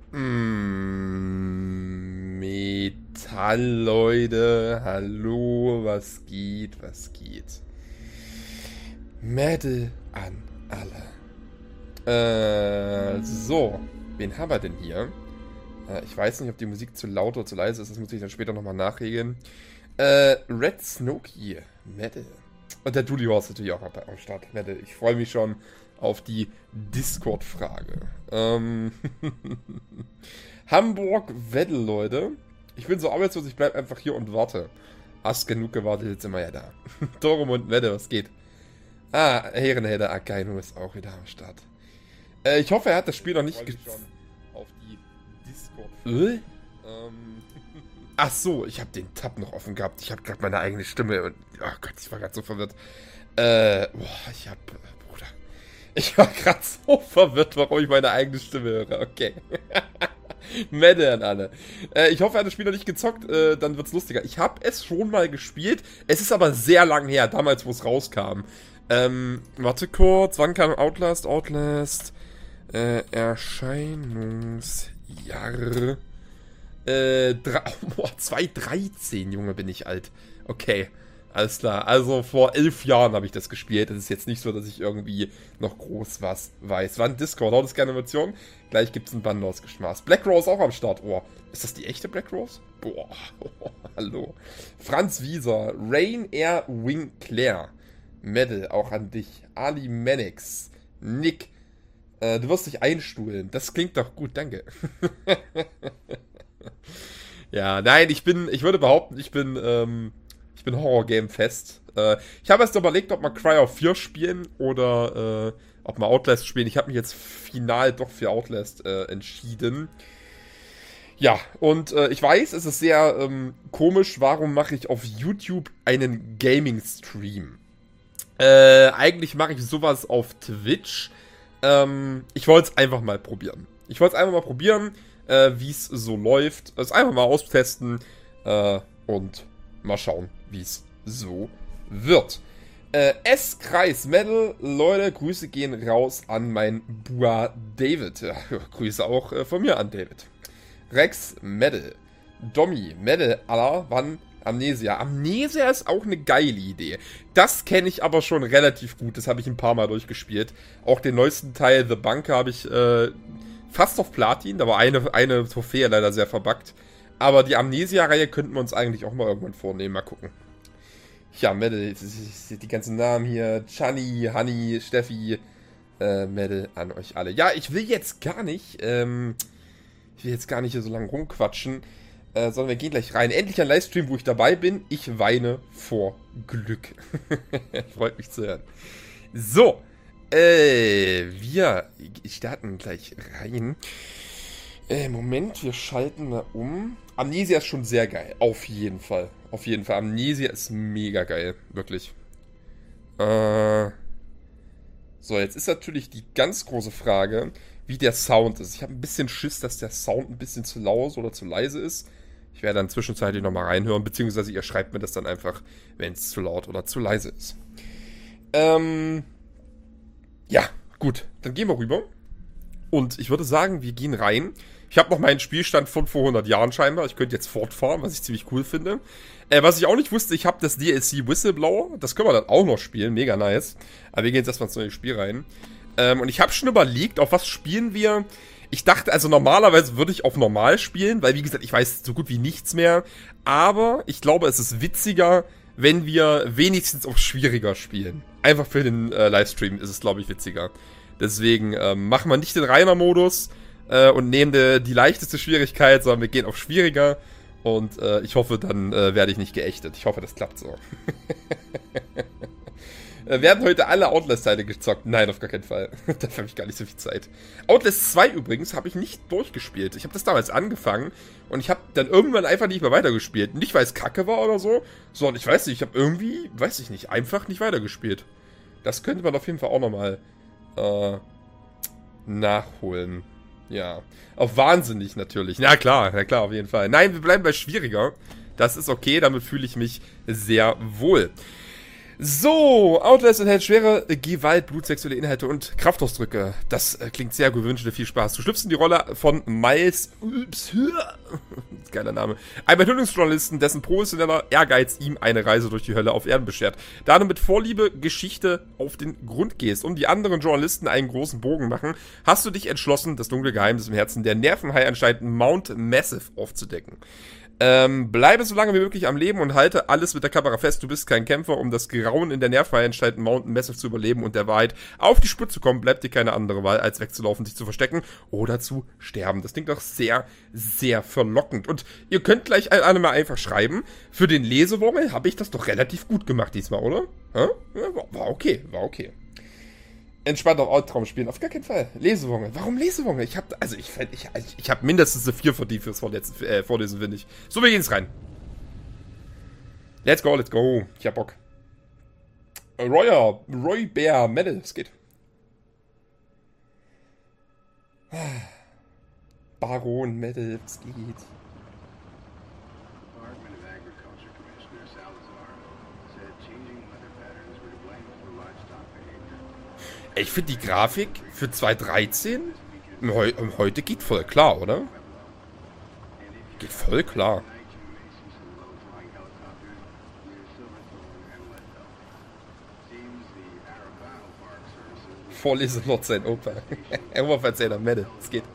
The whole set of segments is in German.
Metall, Leute. Hallo, was geht, was geht? Mädel an alle. So, wen haben wir denn hier? Ich weiß nicht, ob die Musik zu laut oder zu leise ist. Das muss ich dann später nochmal nachregeln. Red Snooki, Mädel. Und der Dooley Horse natürlich auch am Start. Mädel, ich freue mich schon auf die Discord-Frage. Hamburg-Weddel, Leute. Ich bin so arbeitslos, ich bleib einfach hier und warte. Hast genug gewartet, jetzt sind wir ja da. Dortmund, Wedde, was geht? Herrenhelder Akainu ist auch wieder am Start. Ich hoffe, er hat das Spiel noch nicht schon auf die Discord. Ach so, ich habe den Tab noch offen gehabt. Ich habe gerade meine eigene Stimme und oh Gott, ich war gerade so verwirrt. Bruder. Ich war gerade so verwirrt, warum ich meine eigene Stimme höre. Okay. Mette an alle. Ich hoffe, er hat das Spiel noch nicht gezockt, dann wird's lustiger. Ich habe es schon mal gespielt. Es ist aber sehr lang her, damals, wo es rauskam. Warte kurz, wann kam Outlast? Erscheinungsjahr. 2013, Junge, bin ich alt. Okay, alles klar. Also vor 11 Jahren habe ich das gespielt. Das ist jetzt nicht so, dass ich irgendwie noch groß was weiß. Wann Discord? Haut es gerne Emotionen. Gleich gibt es einen Bandos-Geschmaß. Black Rose auch am Start. Oh, ist das die echte Black Rose? Boah, hallo. Franz Wieser, Rain Air Winclair. Medal, auch an dich. Ali Mannix, Nick. Du wirst dich einstuhlen. Das klingt doch gut, danke. Ja, nein, ich würde behaupten, ich bin Horror-Game-fest. Ich habe erst überlegt, ob wir Cry of 4 spielen oder ob wir Outlast spielen. Ich habe mich jetzt final doch für Outlast entschieden. Ja, und ich weiß, es ist sehr komisch, warum mache ich auf YouTube einen Gaming-Stream? Eigentlich mache ich sowas auf Twitch. Ich wollte es einfach mal probieren. Wie es so läuft. Es einfach mal austesten und mal schauen, wie es so wird. S-Kreis Metal, Leute, Grüße gehen raus an mein Bua David. Ja, Grüße auch von mir an David. Rex Metal, Dommy Metal, Allah, wann Amnesia. Amnesia ist auch eine geile Idee. Das kenne ich aber schon relativ gut. Das habe ich ein paar Mal durchgespielt. Auch den neuesten Teil, The Bunker, habe ich fast auf Platin. Da war eine Trophäe leider sehr verbuggt. Aber die Amnesia-Reihe könnten wir uns eigentlich auch mal irgendwann vornehmen. Mal gucken. Ja, Mädel, die ganzen Namen hier. Chani, Hanni, Steffi. Mädel an euch alle. Ja, ich will jetzt gar nicht hier so lange rumquatschen. Sondern wir gehen gleich rein. Endlich ein Livestream, wo ich dabei bin. Ich weine vor Glück. Freut mich zu hören. So. Wir starten gleich rein. Moment, wir schalten mal um. Amnesia ist schon sehr geil. Auf jeden Fall. Amnesia ist mega geil. Wirklich. So, jetzt ist natürlich die ganz große Frage, wie der Sound ist. Ich habe ein bisschen Schiss, dass der Sound ein bisschen zu laut oder zu leise ist. Ich werde dann zwischenzeitlich nochmal reinhören, beziehungsweise ihr schreibt mir das dann einfach, wenn es zu laut oder zu leise ist. Ja, gut, dann gehen wir rüber. Und ich würde sagen, wir gehen rein. Ich habe noch meinen Spielstand von vor 100 Jahren scheinbar. Ich könnte jetzt fortfahren, was ich ziemlich cool finde. Was ich auch nicht wusste, ich habe das DLC Whistleblower. Das können wir dann auch noch spielen, mega nice. Aber wir gehen jetzt erstmal ins neue Spiel rein. Und ich habe schon überlegt, auf was spielen wir. Ich dachte, also normalerweise würde ich auf normal spielen, weil wie gesagt, ich weiß so gut wie nichts mehr. Aber ich glaube, es ist witziger, wenn wir wenigstens auf schwieriger spielen. Einfach für den Livestream ist es, glaube ich, witziger. Deswegen machen wir nicht den Reiner-Modus und nehmen die leichteste Schwierigkeit, sondern wir gehen auf schwieriger. Und ich hoffe, dann werde ich nicht geächtet. Ich hoffe, das klappt so. Werden heute alle Outlast-Teile gezockt? Nein, auf gar keinen Fall. Dafür habe ich gar nicht so viel Zeit. Outlast 2 übrigens habe ich nicht durchgespielt. Ich habe das damals angefangen und ich habe dann irgendwann einfach nicht mehr weitergespielt. Nicht, weil es kacke war oder so, sondern ich weiß nicht, ich habe irgendwie, weiß ich nicht, einfach nicht weitergespielt. Das könnte man auf jeden Fall auch nochmal nachholen. Ja. Auf wahnsinnig natürlich. Na klar, auf jeden Fall. Nein, wir bleiben bei schwieriger. Das ist okay, damit fühle ich mich sehr wohl. So, Outlast enthält schwere Gewalt, blutsexuelle Inhalte und Kraftausdrücke. Das klingt sehr gut, wünsche dir viel Spaß. Du schlüpfst in die Rolle von Miles, geiler Name, einem Enthüllungsjournalisten, dessen professioneller Ehrgeiz ihm eine Reise durch die Hölle auf Erden beschert. Da du mit Vorliebe Geschichte auf den Grund gehst und die anderen Journalisten einen großen Bogen machen, hast du dich entschlossen, das dunkle Geheimnis im Herzen der Nervenhai anscheinend Mount Massive aufzudecken. Bleibe so lange wie möglich am Leben und halte alles mit der Kamera fest. Du bist kein Kämpfer, um das Grauen in der Nervenhai-Anstalt Mountain Massive zu überleben und der Wahrheit auf die Spur zu kommen. Bleibt dir keine andere Wahl, als wegzulaufen, dich zu verstecken oder zu sterben. Das klingt doch sehr, sehr verlockend. Und ihr könnt gleich alle mal einfach schreiben, für den Lesewommel habe ich das doch relativ gut gemacht diesmal, oder? Ja, war okay, war okay. Entspannt auf Albtraum spielen, auf gar keinen Fall. Lesewonge. Warum Lesewonge? Ich habe mindestens eine 4 verdient fürs Vorlesen, finde ich. So, wir gehen jetzt rein. Let's go, let's go. Ich hab Bock. Roy Bear Medal, es geht. Baron Medal, es geht. Ich finde die Grafik für 2013 heute geht voll klar, oder? Geht voll klar. Vorlesen Lord sein Opa. Oberverzähler Mette. Es geht.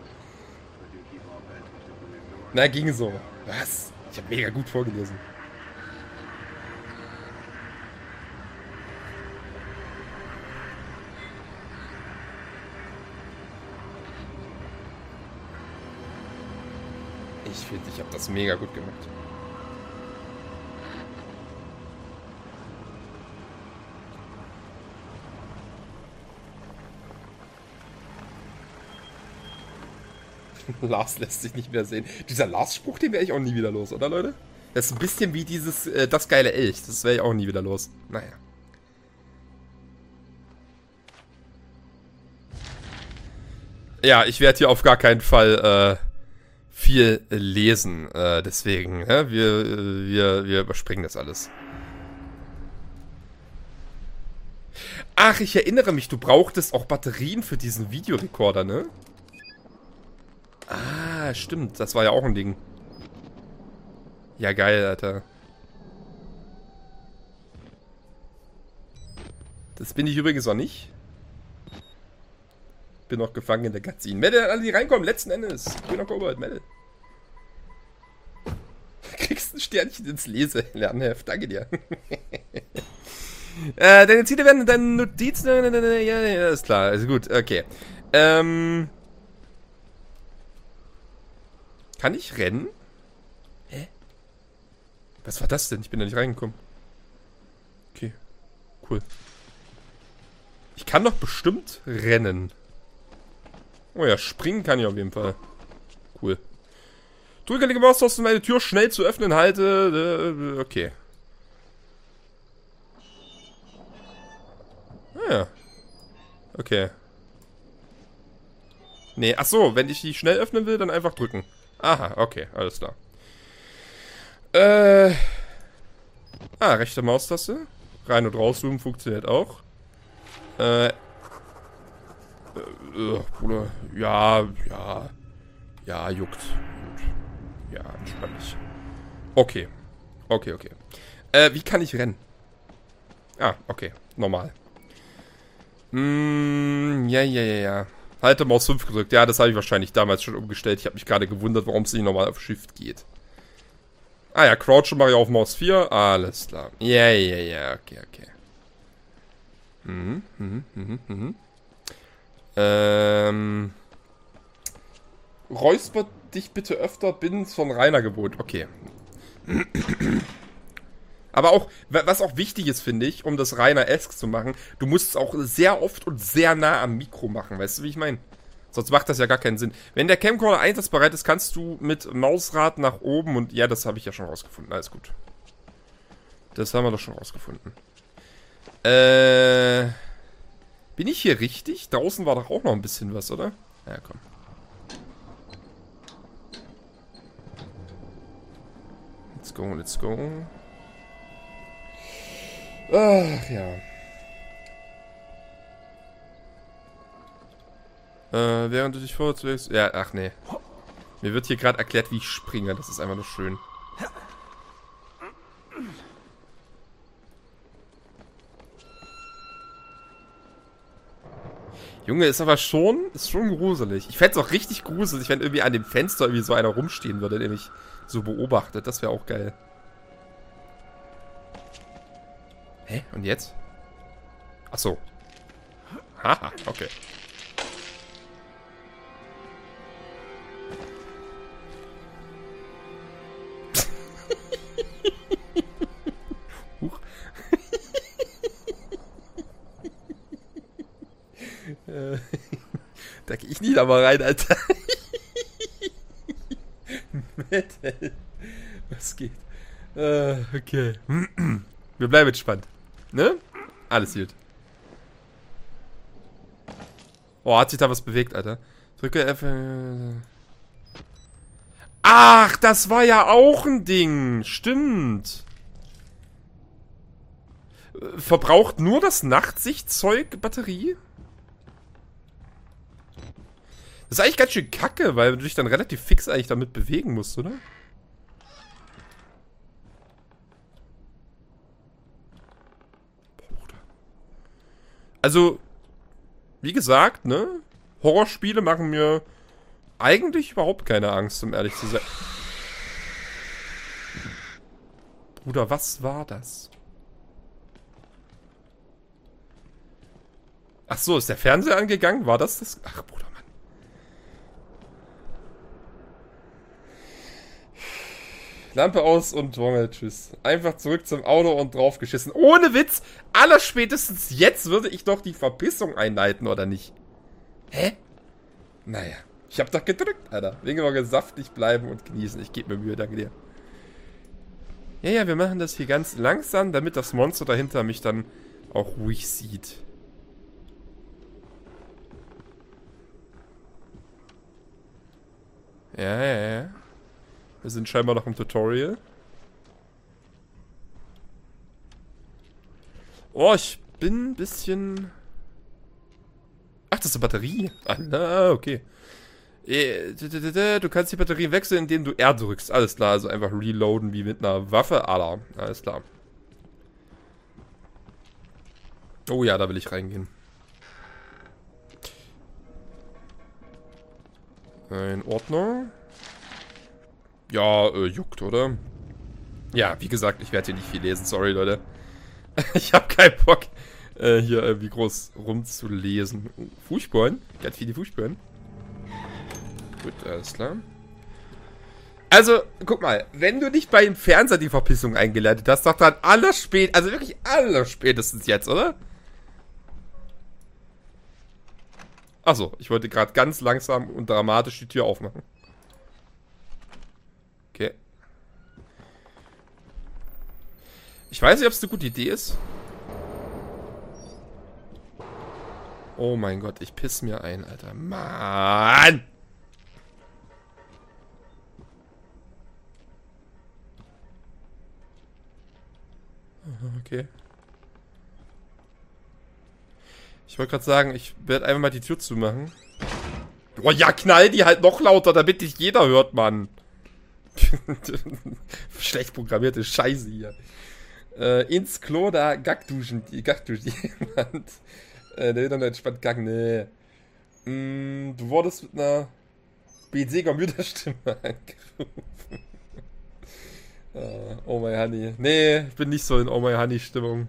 Na, ging so. Was? Ich habe mega gut vorgelesen. Ich finde, ich habe das mega gut gemacht. Lars lässt sich nicht mehr sehen. Dieser Lars-Spruch, den wäre ich auch nie wieder los, oder Leute? Das ist ein bisschen wie dieses, das geile Elch. Das wäre ich auch nie wieder los. Naja. Ja, ich werde hier auf gar keinen Fall, viel lesen, deswegen, wir überspringen das alles. Ach, ich erinnere mich, du brauchtest auch Batterien für diesen Videorekorder, ne? Ah, stimmt, das war ja auch ein Ding. Ja, geil, Alter. Das bin ich übrigens auch nicht. Bin noch gefangen in der Cutscene. Melde, alle die reinkommen, letzten Endes. Ich bin noch Kobold, melde. Kriegst ein Sternchen ins Lese-Lernheft. Danke dir. Deine Ziele werden deine Notizen. Ja, ist klar. Also gut, okay. Kann ich rennen? Hä? Was war das denn? Ich bin da nicht reingekommen. Okay. Cool. Ich kann doch bestimmt rennen. Oh ja, springen kann ich auf jeden Fall. Cool. Drücke die Maustaste, um eine Tür schnell zu öffnen, halte. Okay. Ah ja. Okay. Nee, ach so, wenn ich die schnell öffnen will, dann einfach drücken. Aha, okay, alles klar. Rechte Maustaste. Rein- und rauszoomen funktioniert auch. Bruder, ja, juckt. Ja, entspann dich. Okay. Okay. Wie kann ich rennen? Ah, okay. Normal. Ja. Halte Maus 5 gedrückt. Ja, das habe ich wahrscheinlich damals schon umgestellt. Ich habe mich gerade gewundert, warum es nicht normal auf Shift geht. Ah ja, Crouchen mache ich auf Maus 4. Alles klar. Ja. Okay. Räusper dich bitte öfter, bin von Rainer gewohnt. Okay. Aber auch, was auch wichtig ist, finde ich, um das Rainer-esque zu machen, du musst es auch sehr oft und sehr nah am Mikro machen. Weißt du, wie ich meine? Sonst macht das ja gar keinen Sinn. Wenn der Camcorder einsatzbereit ist, kannst du mit Mausrad nach oben und... Ja, das habe ich ja schon rausgefunden. Alles gut. Das haben wir doch schon rausgefunden. Bin ich hier richtig? Draußen war doch auch noch ein bisschen was, oder? Ja, komm. Let's go. Ach ja. Während du dich vorwärts... Ja, ach nee. Mir wird hier gerade erklärt, wie ich springe. Das ist einfach nur schön. Junge, ist aber schon... Ist schon gruselig. Ich fände es auch richtig gruselig, wenn irgendwie an dem Fenster irgendwie so einer rumstehen würde, der mich so beobachtet. Das wäre auch geil. Hä? Und jetzt? Ach so. Haha, okay. Huch. Da gehe ich nie da mal rein, Alter. Metal. Was geht? Okay. Wir bleiben entspannt. Ne? Alles gut. Oh, hat sich da was bewegt, Alter. Drücke F. Ach, das war ja auch ein Ding. Stimmt. Verbraucht nur das Nachtsichtzeug Batterie? Das ist eigentlich ganz schön kacke, weil du dich dann relativ fix eigentlich damit bewegen musst, oder? Also, wie gesagt, ne? Horrorspiele machen mir eigentlich überhaupt keine Angst, um ehrlich zu sein. Bruder, was war das? Ach so, ist der Fernseher angegangen? War das das? Ach, Bruder, Mann. Lampe aus und Dwongel, tschüss. Einfach zurück zum Auto und draufgeschissen. Ohne Witz, allerspätestens jetzt würde ich doch die Verpissung einleiten, oder nicht? Hä? Naja, ich hab doch gedrückt, Alter. Wegen mal saftig bleiben und genießen. Ich gebe mir Mühe, danke dir. Ja, wir machen das hier ganz langsam, damit das Monster dahinter mich dann auch ruhig sieht. Ja. Wir sind scheinbar noch im Tutorial. Oh, ich bin ein bisschen... Ach, das ist eine Batterie. Ah, okay. Du kannst die Batterie wechseln, indem du R drückst. Alles klar, also einfach reloaden wie mit einer Waffe. Alles klar. Oh ja, da will ich reingehen. In Ordnung. Ja, juckt, oder? Ja, wie gesagt, ich werde hier nicht viel lesen. Sorry, Leute. Ich habe keinen Bock, hier irgendwie groß rumzulesen. Fußspuren? Ganz viele Fußspuren. Gut, alles klar. Also, guck mal, wenn du nicht beim Fernseher die Verpissung eingeleitet hast, doch dann also wirklich allerspätestens jetzt, oder? Achso, ich wollte gerade ganz langsam und dramatisch die Tür aufmachen. Okay. Ich weiß nicht, ob es eine gute Idee ist. Oh mein Gott, ich piss mir ein, Alter. Mann! Okay. Ich wollte gerade sagen, ich werde einfach mal die Tür zumachen. Oh ja, knall die halt noch lauter, damit dich jeder hört, Mann. Schlecht programmierte Scheiße hier. Ins Klo da Gackduschen jemand. Der will dann entspannt gacken. Nee. Du wurdest mit einer BC Computerstimme angerufen. Oh my honey. Nee, ich bin nicht so in Oh my honey Stimmung.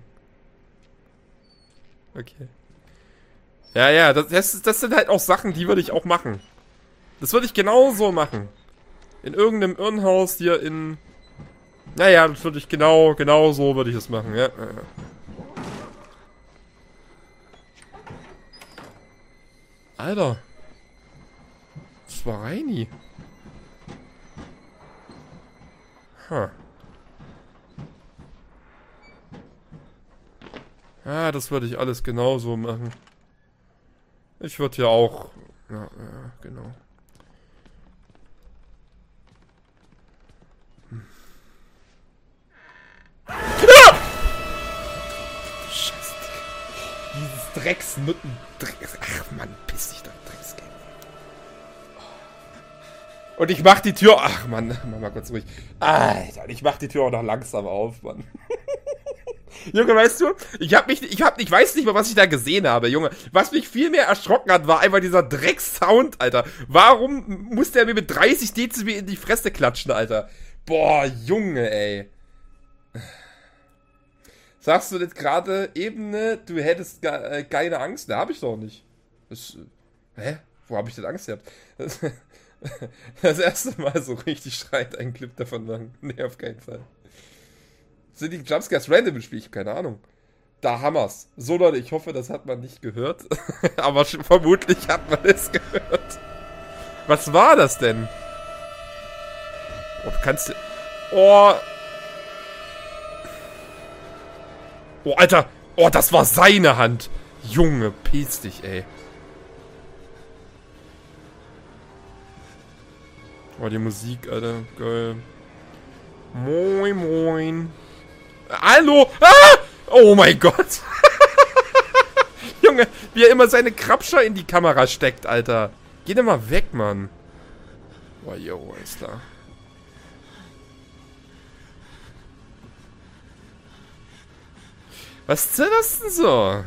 Okay. Ja, das sind halt auch Sachen, die würde ich auch machen. Das würde ich genauso machen. In irgendeinem Irrenhaus hier in... Naja, das würde ich genau so würde ich es machen, ja. Alter. Das war Reini. Ja, das würde ich alles genauso machen. Ich würde ja auch... Ja, genau. Drecksnutten. Ach Mann, piss dich doch, Drecksgame. Und ich mach die Tür... Ach Mann, mach mal kurz ruhig. Alter, ich mach die Tür auch noch langsam auf, Mann. Junge, weißt du, ich weiß nicht mal, was ich da gesehen habe, Junge. Was mich viel mehr erschrocken hat, war einfach dieser Drecksound, Alter. Warum muss der mir mit 30 Dezibel in die Fresse klatschen, Alter? Boah, Junge, ey. Sagst du jetzt gerade eben, du hättest keine Angst? Ne, hab ich doch nicht. Hä? Wo hab ich denn Angst gehabt? Das erste Mal so richtig schreit ein Clip davon machen. Nee, auf keinen Fall. Sind die Jumpscares random im Spiel? Ich hab keine Ahnung. Da hammer's. So Leute, ich hoffe, das hat man nicht gehört. Aber vermutlich hat man es gehört. Was war das denn? Oh, du kannst... Oh... Oh, Alter. Oh, das war seine Hand. Junge, piss dich, ey. Oh, die Musik, Alter. Geil. Moin, moin. Hallo! Ah! Oh mein Gott! Junge, wie er immer seine Krabscher in die Kamera steckt, Alter. Geh doch mal weg, Mann. Oh, jo, ist klar. Was ist denn das denn so?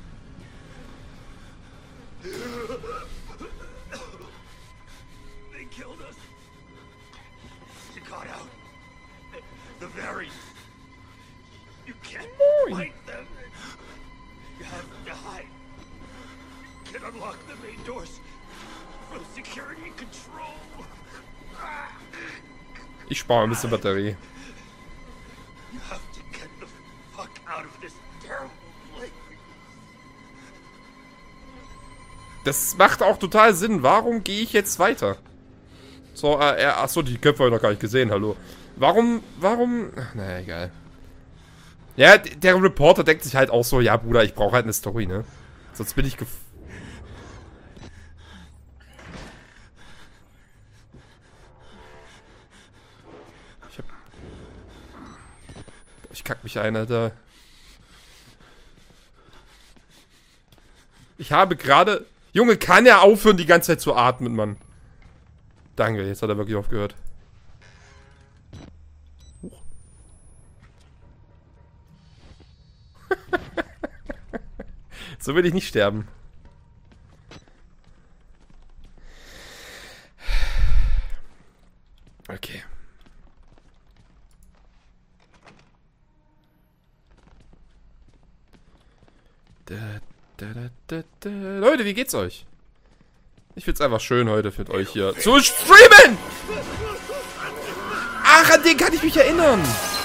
They killed us. You got out. The berries. You can't fight them. You have to hide. You can unlock the main doors from security control. Ich spare ein bisschen Batterie. You have to get the fuck out of this terrible place. Das macht auch total Sinn. Warum gehe ich jetzt weiter? So, achso, die Köpfe habe ich noch gar nicht gesehen, hallo. Warum, ach, naja, egal. Ja, der Reporter denkt sich halt auch so, ja, Bruder, ich brauche halt eine Story, ne? Sonst bin ich Ich kack mich ein, Alter. Ich habe gerade... Junge, kann er aufhören, die ganze Zeit zu atmen, Mann? Danke, jetzt hat er wirklich aufgehört. Huch. So will ich nicht sterben. Okay. Leute, wie geht's euch? Ich find's einfach schön heute mit euch hier zu streamen! Ach, an den kann ich mich erinnern!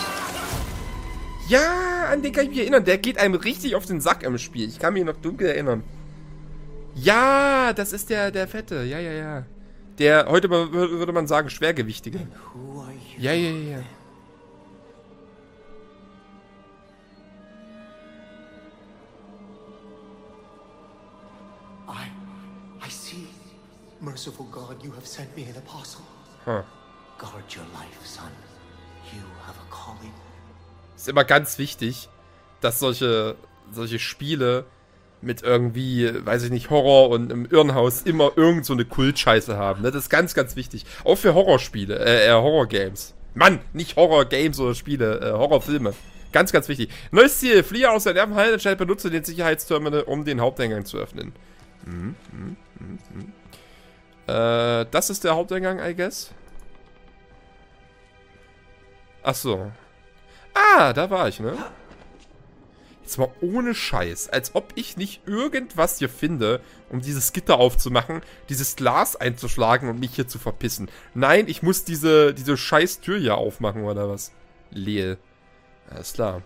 Ja, an den kann ich mich erinnern. Der geht einem richtig auf den Sack im Spiel. Ich kann mich noch dunkel erinnern. Ja, das ist der Fette. Ja, ja, ja. Der, heute würde man sagen, Schwergewichtige. Ja, ja, ja. I see. Merciful God, you have sent me an apostle. Huh. Guard your life, son. You have a calling. Ist immer ganz wichtig, dass solche Spiele mit irgendwie, weiß ich nicht, Horror und im Irrenhaus immer irgend so eine Kultscheiße haben. Ne? Das ist ganz, ganz wichtig. Auch für Horrorspiele, Horrorgames. Mann, nicht Horrorgames oder Spiele, Horrorfilme. Ganz, ganz wichtig. Neues Ziel. Fliehe aus der Nervenhaltestelle, benutze den Sicherheitsterminal, um den Haupteingang zu öffnen. Das ist der Haupteingang, I guess. Ach so. Ah, da war ich, ne? Jetzt mal ohne Scheiß. Als ob ich nicht irgendwas hier finde, um dieses Gitter aufzumachen, dieses Glas einzuschlagen und mich hier zu verpissen. Nein, ich muss diese scheiß Tür hier aufmachen, oder was? Lehl. Alles klar.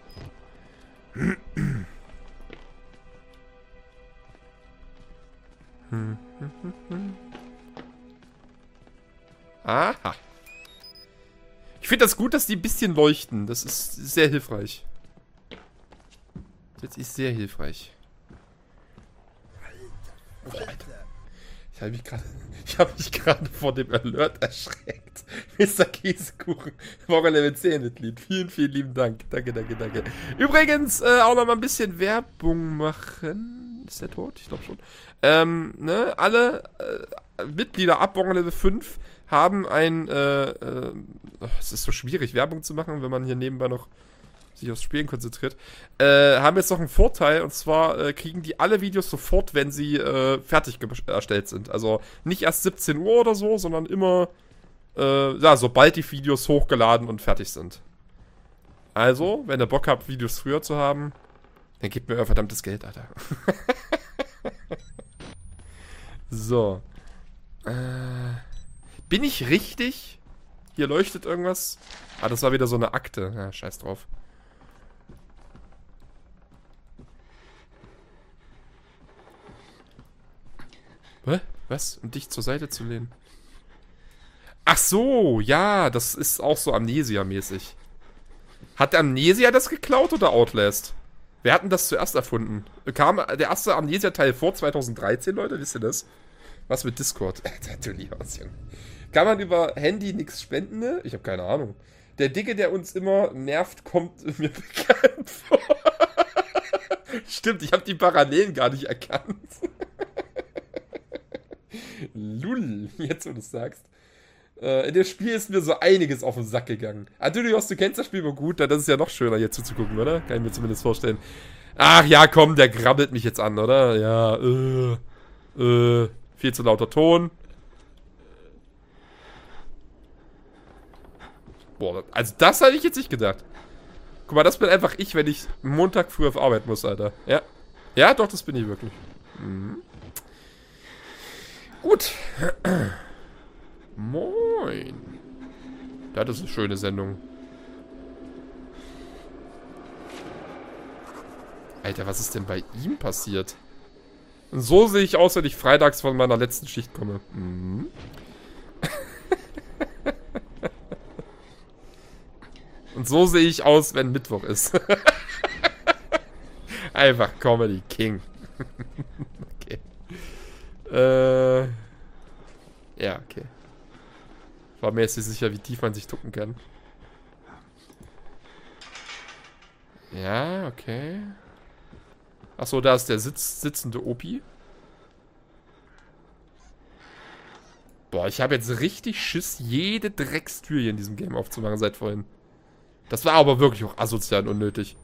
Aha. Ich finde das gut, dass die ein bisschen leuchten. Das ist sehr hilfreich. Das ist sehr hilfreich. Oh, Alter. Ich habe mich gerade vor dem Alert erschreckt. Mr. Käsekuchen. Morgen Level 10 Mitglied. Vielen, vielen lieben Dank. Danke, danke, danke. Übrigens, auch noch mal ein bisschen Werbung machen. Ist der tot? Ich glaube schon. Ne, alle Mitglieder ab Level 5 haben es ist so schwierig, Werbung zu machen, wenn man hier nebenbei noch sich aufs Spielen konzentriert, haben jetzt noch einen Vorteil, und zwar kriegen die alle Videos sofort, wenn sie fertig erstellt sind. Also nicht erst 17 Uhr oder so, sondern immer, sobald die Videos hochgeladen und fertig sind. Also, wenn ihr Bock habt, Videos früher zu haben, dann gebt mir euer verdammtes Geld, Alter. So. Bin ich richtig? Hier leuchtet irgendwas. Ah, das war wieder so eine Akte. Ja, scheiß drauf. Hä? Was? Um dich zur Seite zu lehnen? Ach so, ja, das ist auch so Amnesia-mäßig. Hat Amnesia das geklaut oder Outlast? Wer hat denn das zuerst erfunden? Kam der erste Amnesia-Teil vor 2013, Leute? Wisst ihr das? Was mit Discord? Kann man über Handy nichts spenden, ne? Ich habe keine Ahnung. Der Dicke, der uns immer nervt, kommt mir bekannt vor. Stimmt, ich habe die Parallelen gar nicht erkannt. Lull, jetzt wo du es sagst. In dem Spiel ist mir so einiges auf den Sack gegangen. Adülios, du kennst das Spiel aber gut, dann ist es ja noch schöner hier zuzugucken, oder? Kann ich mir zumindest vorstellen. Ach ja, komm, der grabbelt mich jetzt an, oder? Ja, viel zu lauter Ton. Boah, also das hätte ich jetzt nicht gedacht. Guck mal, das bin einfach ich, wenn ich Montag früh auf Arbeit muss, Alter. Ja. Ja, doch, das bin ich wirklich. Mhm. Gut. Moin. Das ist eine schöne Sendung. Alter, was ist denn bei ihm passiert? Und so sehe ich aus, wenn ich freitags von meiner letzten Schicht komme. Mhm. Und so sehe ich aus, wenn Mittwoch ist. Einfach Comedy King. Okay. Ja, okay. War mir jetzt nicht sicher, wie tief man sich ducken kann. Ja, okay. Achso, da ist der sitzende Opi. Boah, ich habe jetzt richtig Schiss, jede Dreckstür hier in diesem Game aufzumachen seit vorhin. Das war aber wirklich auch asozial und unnötig.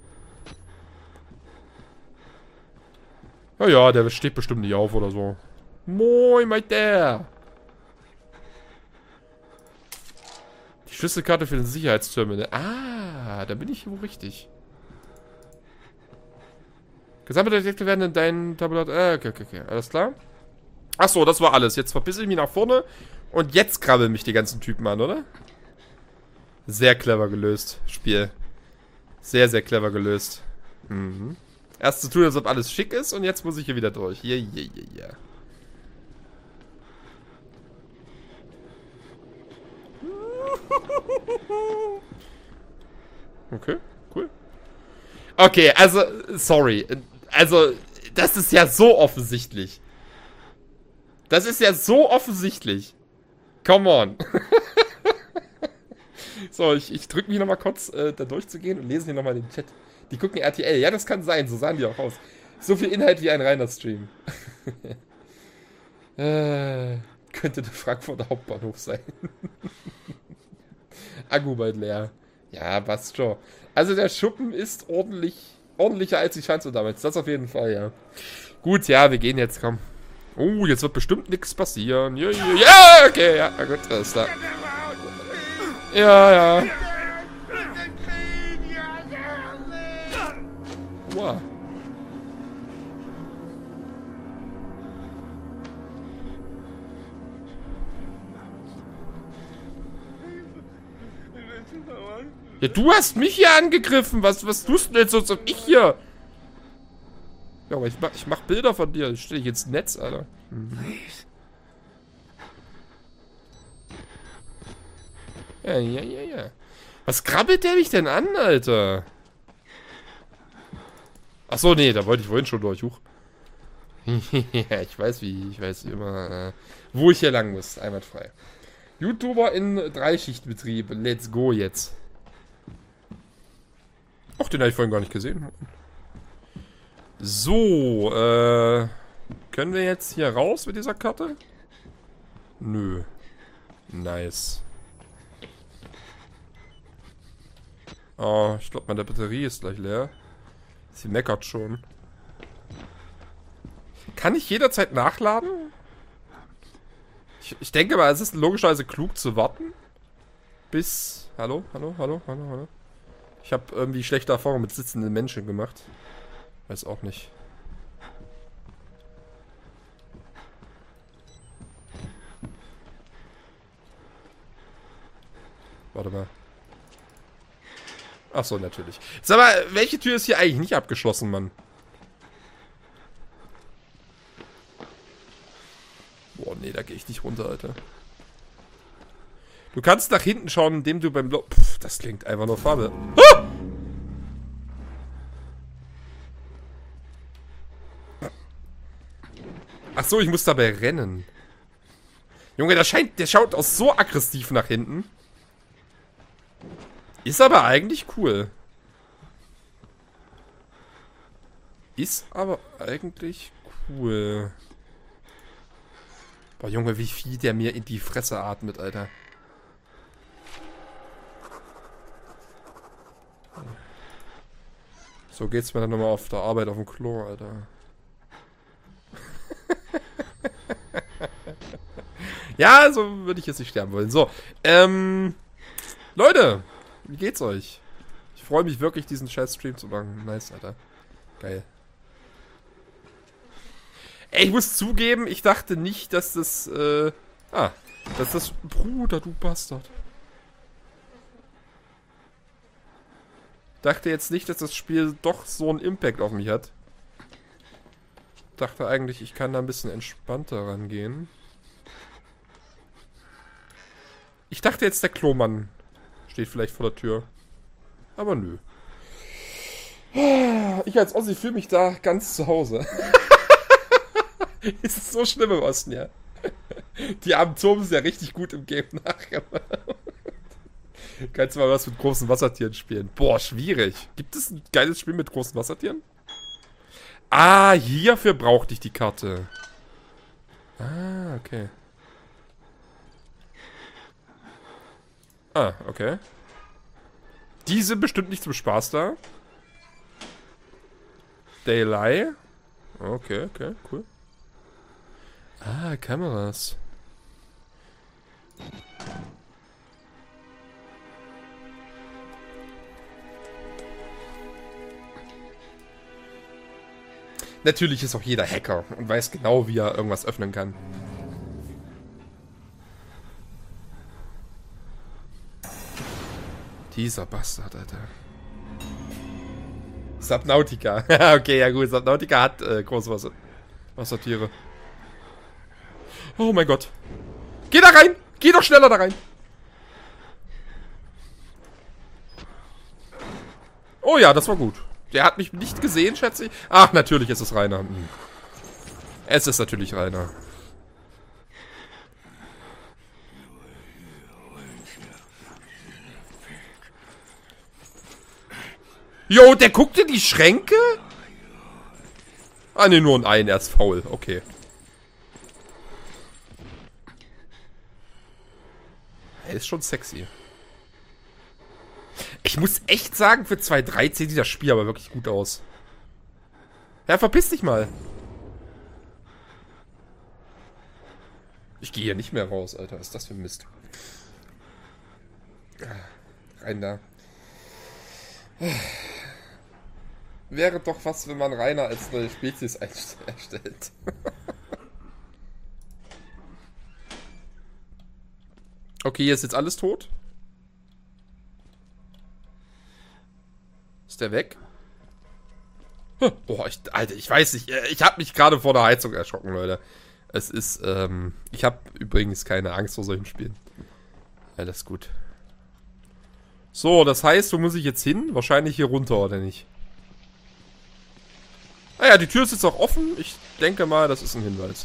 Ja, der steht bestimmt nicht auf oder so. Moin, mein der. Die Schlüsselkarte für den Sicherheitsterminal. Ah, da bin ich wohl richtig. Gesammelte Detektive werden in deinen Tabulat... Okay. Alles klar. Achso, das war alles. Jetzt verbisse ich mich nach vorne. Und jetzt krabbeln mich die ganzen Typen an, oder? Sehr clever gelöst, Spiel. Sehr, sehr clever gelöst. Mhm. Erst zu tun, als ob alles schick ist. Und jetzt muss ich hier wieder durch. Yeah. Okay, cool. Okay, also, sorry. Also, das ist ja so offensichtlich. Das ist ja so offensichtlich. Come on. So, ich drücke mich nochmal kurz, da durchzugehen und lese hier nochmal den Chat. Die gucken RTL. Ja, das kann sein. So sahen die auch aus. So viel Inhalt wie ein reiner Stream. Könnte der Frankfurter Hauptbahnhof sein. Akku bald leer. Ja, passt schon. Also der Schuppen ist ordentlicher als die Schanze damals. Das auf jeden Fall, ja. Gut, ja, wir gehen jetzt, komm. Oh, jetzt wird bestimmt nichts passieren. Ja, okay, ja, gut, alles ist da. Ja. Wow. Ja, du hast mich hier angegriffen. Was tust du denn jetzt, als ob ich hier... Ja, aber ich mach Bilder von dir. Ich stelle dich ins Netz, Alter. Mhm. Ja. Was krabbelt der mich denn an, Alter? Achso, nee, da wollte ich vorhin schon durch. Huch. Ja, ich weiß immer, wo ich hier lang muss. Einwandfrei. YouTuber in 3-Schichtbetrieb. Let's go jetzt. Ach, den habe ich vorhin gar nicht gesehen. So, können wir jetzt hier raus mit dieser Karte? Nö. Nice. Oh, ich glaube, meine Batterie ist gleich leer. Sie meckert schon. Kann ich jederzeit nachladen? Ich denke mal, es ist logischerweise klug zu warten. Bis... Hallo? Ich habe irgendwie schlechte Erfahrungen mit sitzenden Menschen gemacht. Weiß auch nicht. Warte mal. Ach so, natürlich. Sag mal, welche Tür ist hier eigentlich nicht abgeschlossen, Mann? Boah, nee, da gehe ich nicht runter, Alter. Du kannst nach hinten schauen, indem du beim Pff, das klingt einfach nur Farbe. Ah! Ach so, ich muss dabei rennen. Junge, der schaut auch so aggressiv nach hinten. Ist aber eigentlich cool. Boah, Junge, wie viel der mir in die Fresse atmet, Alter. So geht's mir dann nochmal auf der Arbeit auf dem Klo, Alter. Ja, so würde ich jetzt nicht sterben wollen. So, Leute, wie geht's euch? Ich freue mich wirklich, diesen scheiß Stream zu machen. Nice, Alter. Geil. Ey, ich muss zugeben, ich dachte nicht, dass das, Bruder, du Bastard. Dachte jetzt nicht, dass das Spiel doch so einen Impact auf mich hat. Dachte eigentlich, ich kann da ein bisschen entspannter rangehen. Ich dachte jetzt, der Klomann steht vielleicht vor der Tür. Aber nö. Ich als Ossi fühle mich da ganz zu Hause. Ist es so schlimm im Osten, ja. Die armen Turm sind ja richtig gut im Game nachher. Kannst du mal was mit großen Wassertieren spielen? Boah, schwierig. Gibt es ein geiles Spiel mit großen Wassertieren? Ah, hierfür brauchte ich die Karte. Ah, okay. Ah, okay. Die sind bestimmt nicht zum Spaß da. Daylight. Okay, cool. Ah, Kameras. Natürlich ist auch jeder Hacker und weiß genau, wie er irgendwas öffnen kann. Dieser Bastard, Alter. Subnautica. Okay, ja gut. Subnautica hat große Wassertiere. Oh mein Gott. Geh da rein! Geh doch schneller da rein! Oh ja, das war gut. Der hat mich nicht gesehen, schätze ich. Ach, natürlich ist es Rainer. Es ist natürlich Rainer. Jo, der guckt in die Schränke? Ah, ne, nur ein er ist faul. Okay. Er ist schon sexy. Ich muss echt sagen, für 2.13 sieht das Spiel aber wirklich gut aus. Ja, verpiss dich mal. Ich gehe hier nicht mehr raus, Alter. Was ist das für ein Mist? Rein da. Wäre doch was, wenn man Rainer als neue Spezies erstellt. Okay, hier ist jetzt alles tot. Ist der weg? Boah, Alter, ich weiß nicht. Ich habe mich gerade vor der Heizung erschrocken, Leute. Es ist, ich habe übrigens keine Angst vor solchen Spielen. Alles gut. So, das heißt, wo muss ich jetzt hin? Wahrscheinlich hier runter, oder nicht? Naja, die Tür ist jetzt auch offen. Ich denke mal, das ist ein Hinweis.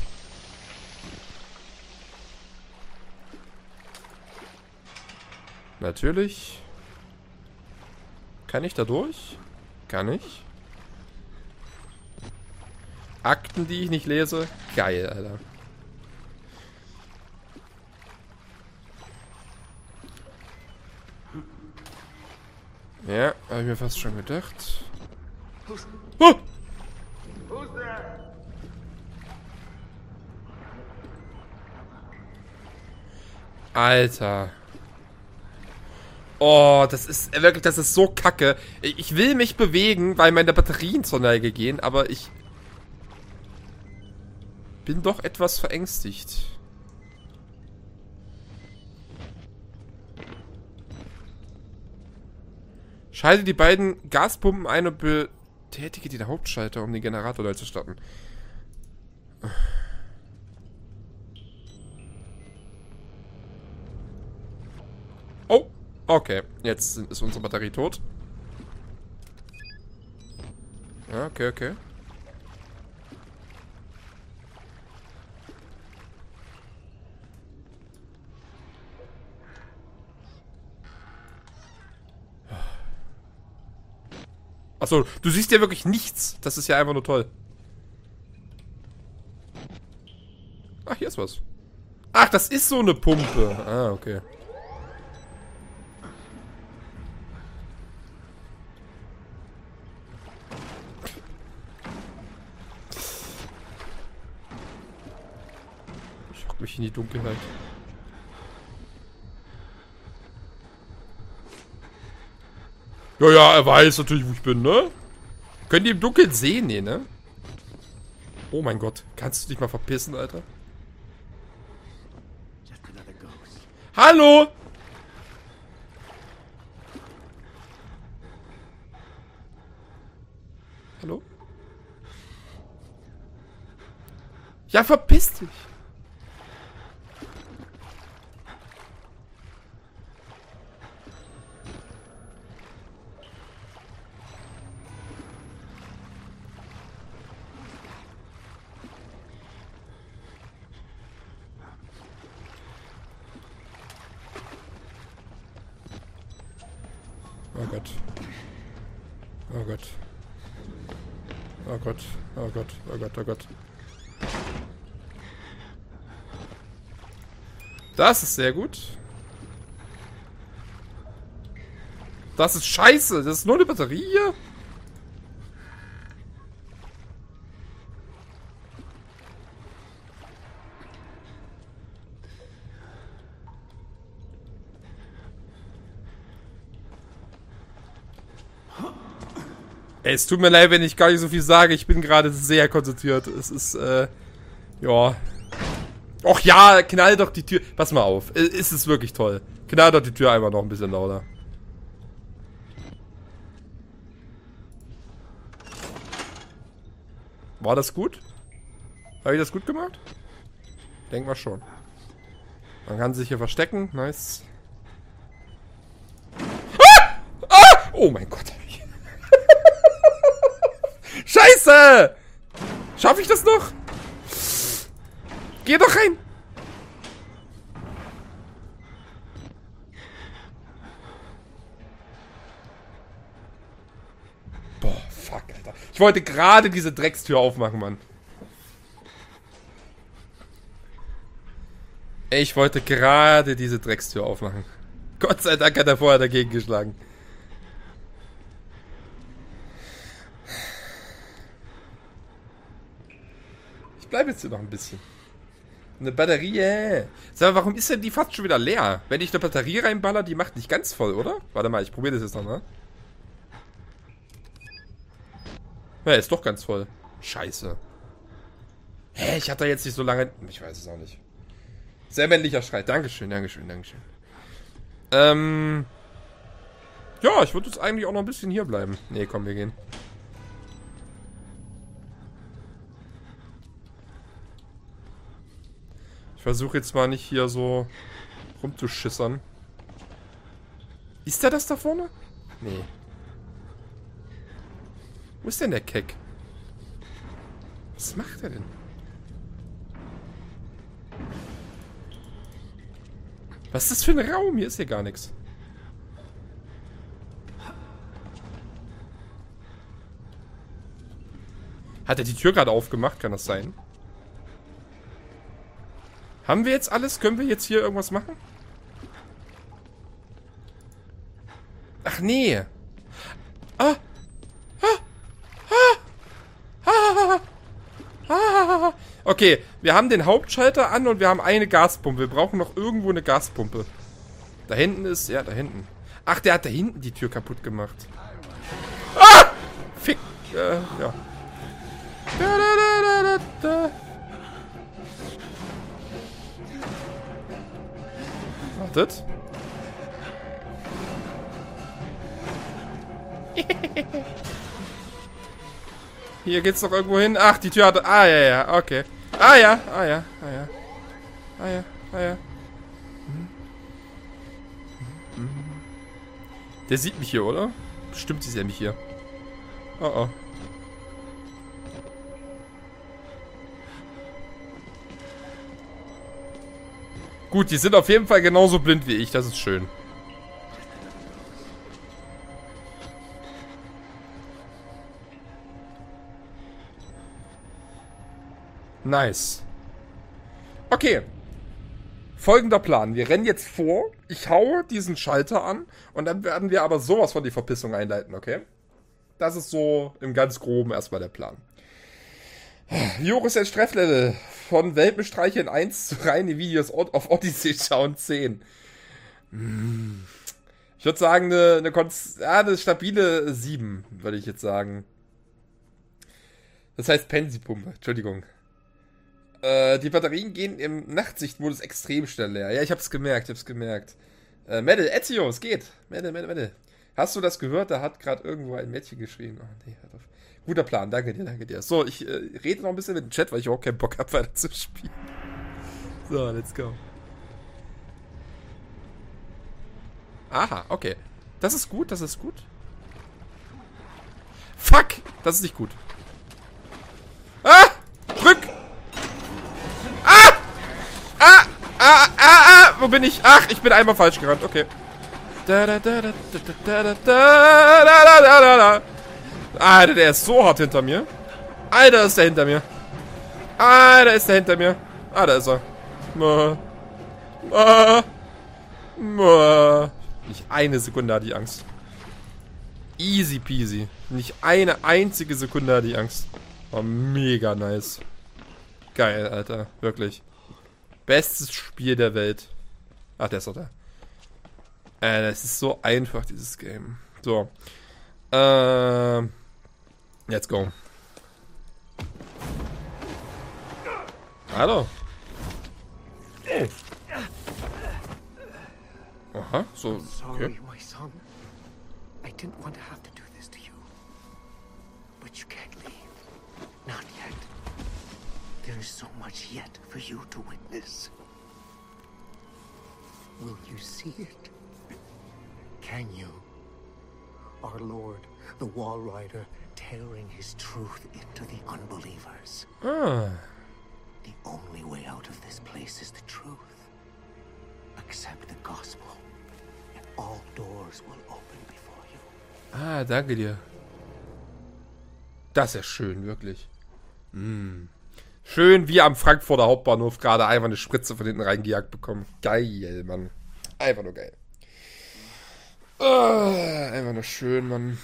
Natürlich. Kann ich da durch? Kann ich. Akten, die ich nicht lese. Geil, Alter. Ja, habe ich mir fast schon gedacht. Oh! Alter. Oh, das ist wirklich, das ist so kacke. Ich will mich bewegen, weil meine Batterien zur Neige gehen, aber ich bin doch etwas verängstigt. Schalte die beiden Gaspumpen ein und betätige den Hauptschalter, um den Generator neu zu starten. Oh, okay. Jetzt ist unsere Batterie tot. Ja, okay, okay. Achso, du siehst ja wirklich nichts. Das ist ja einfach nur toll. Ach, hier ist was. Ach, das ist so eine Pumpe. Ah, okay. Ich hock mich in die Dunkelheit. Ja, ja, er weiß natürlich, wo ich bin, ne? Können die im Dunkeln sehen? Nee, ne? Oh mein Gott. Kannst du dich mal verpissen, Alter? Hallo! Hallo? Ja, verpiss dich! Oh Gott. Oh Gott. Oh Gott. Oh Gott. Oh Gott. Oh Gott. Das ist sehr gut. Das ist scheiße. Das ist nur eine Batterie hier. Ey, es tut mir leid, wenn ich gar nicht so viel sage. Ich bin gerade sehr konzentriert. Es ist, ja. Och ja, knall doch die Tür. Pass mal auf. Es ist wirklich toll. Knall doch die Tür einfach noch ein bisschen lauter. War das gut? Habe ich das gut gemacht? Denk mal schon. Man kann sich hier verstecken. Nice. Ah! Ah! Oh mein Gott. Scheiße! Schaffe ich das noch? Geh doch rein! Boah, fuck, Alter. Ich wollte gerade diese Dreckstür aufmachen, Mann. Ich wollte gerade diese Dreckstür aufmachen. Gott sei Dank hat er vorher dagegen geschlagen. Ich bleibe jetzt hier noch ein bisschen. Eine Batterie. Sag mal, warum ist denn die fast schon wieder leer? Wenn ich eine Batterie reinballer, die macht nicht ganz voll, oder? Warte mal, ich probiere das jetzt noch, ne? Ja, ist doch ganz voll. Scheiße. Hä, ich hatte jetzt nicht so lange... Ich weiß es auch nicht. Sehr männlicher Schrei. Dankeschön, Dankeschön, Dankeschön. Ja, ich würde jetzt eigentlich auch noch ein bisschen hier bleiben. Nee, komm, wir gehen. Ich versuche jetzt mal nicht hier so rumzuschissern. Ist der das da vorne? Nee. Wo ist denn der Keck? Was macht er denn? Was ist das für ein Raum? Hier ist hier gar nichts. Hat er die Tür gerade aufgemacht? Kann das sein? Haben wir jetzt alles? Können wir jetzt hier irgendwas machen? Ach nee. Ah. Okay, wir haben den Hauptschalter an und wir haben eine Gaspumpe. Wir brauchen noch irgendwo eine Gaspumpe. Da hinten ist... Ja, da hinten. Ach, der hat da hinten die Tür kaputt gemacht. Ah! Fick. Ja. Wartet. Hier geht's doch irgendwo hin. Ach, die Tür hatte... Ah, ja, okay. Ah, ja. Der sieht mich hier, oder? Bestimmt sieht er mich hier. Oh, oh. Gut, die sind auf jeden Fall genauso blind wie ich. Das ist schön. Nice. Okay. Folgender Plan. Wir rennen jetzt vor. Ich haue diesen Schalter an. Und dann werden wir aber sowas von die Verpissung einleiten, okay? Das ist so im ganz Groben erstmal der Plan. Joris ein Stresslevel. Von Welpenstreicheln 1 zu reine Videos auf Odyssey schauen 10. Ich würde sagen, eine stabile 7, würde ich jetzt sagen. Das heißt Pensipumpe. Entschuldigung. Die Batterien gehen im Nachtsichtmodus extrem schnell leer. Ja, ich hab's gemerkt, Mette, Ezio, es geht. Mette. Hast du das gehört? Da hat gerade irgendwo ein Mädchen geschrien. Oh, nee, hört auf. Guter Plan, danke dir. So, ich rede noch ein bisschen mit dem Chat, weil ich überhaupt keinen Bock habe, weiter zu spielen. So, let's go. Aha, okay. Das ist gut. Fuck! Das ist nicht gut. Ah! Drück! Wo bin ich? Ach, ich bin einmal falsch gerannt. Okay. Alter, der ist so hart hinter mir. Alter, ist der hinter mir. Ah, da ist er. Nicht eine Sekunde hat die Angst. Easy peasy. Nicht eine einzige Sekunde hat die Angst. War mega nice. Geil, Alter. Wirklich. Bestes Spiel der Welt. Ach, der ist doch da. Das ist so einfach, dieses Game. So. Let's go. Hallo. Oh. Aha, so. Sorry, Okay. my son. I didn't want to have to do this to you. But you can't leave. Not yet. There is so much yet for you to witness. Will you see it? Can you? Our Lord, the Wall Rider, tearing his truth into the unbelievers. Ah. The only way out of this place is the truth. Accept the gospel, and all doors will open before you. Ah, danke dir. Das ist ja schön, wirklich. Schön wie am Frankfurter Hauptbahnhof gerade einfach eine Spritze von hinten reingejagt bekommen. Geil, Mann. Einfach nur geil. Einfach nur schön, Mann.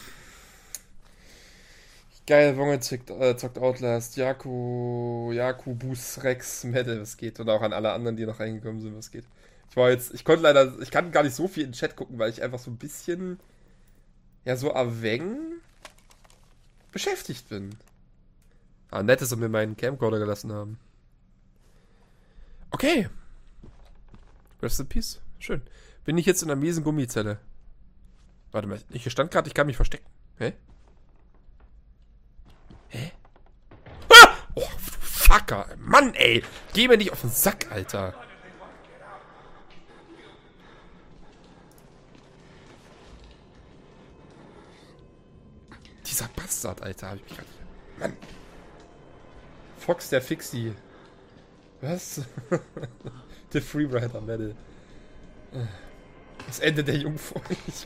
Geil, Wonge zockt Outlast. Jakubus Rex, Mette, was geht? Und auch an alle anderen, die noch reingekommen sind, was geht. Ich kann gar nicht so viel in den Chat gucken, weil ich einfach so ein bisschen, ja, so erwäng beschäftigt bin. Ah, nett, dass sie mir meinen Camcorder gelassen haben. Okay. Rest in Peace. Schön. Bin ich jetzt in einer miesen Gummizelle? Warte mal, hier stand gerade, ich kann mich verstecken. Hä? Ah! Oh, Fucker. Mann, ey. Geh mir nicht auf den Sack, Alter. Dieser Bastard, Alter. Hab ich mich grad... Mann. Fox der Fixie. Was? Der Freerider Medal. Das Ende der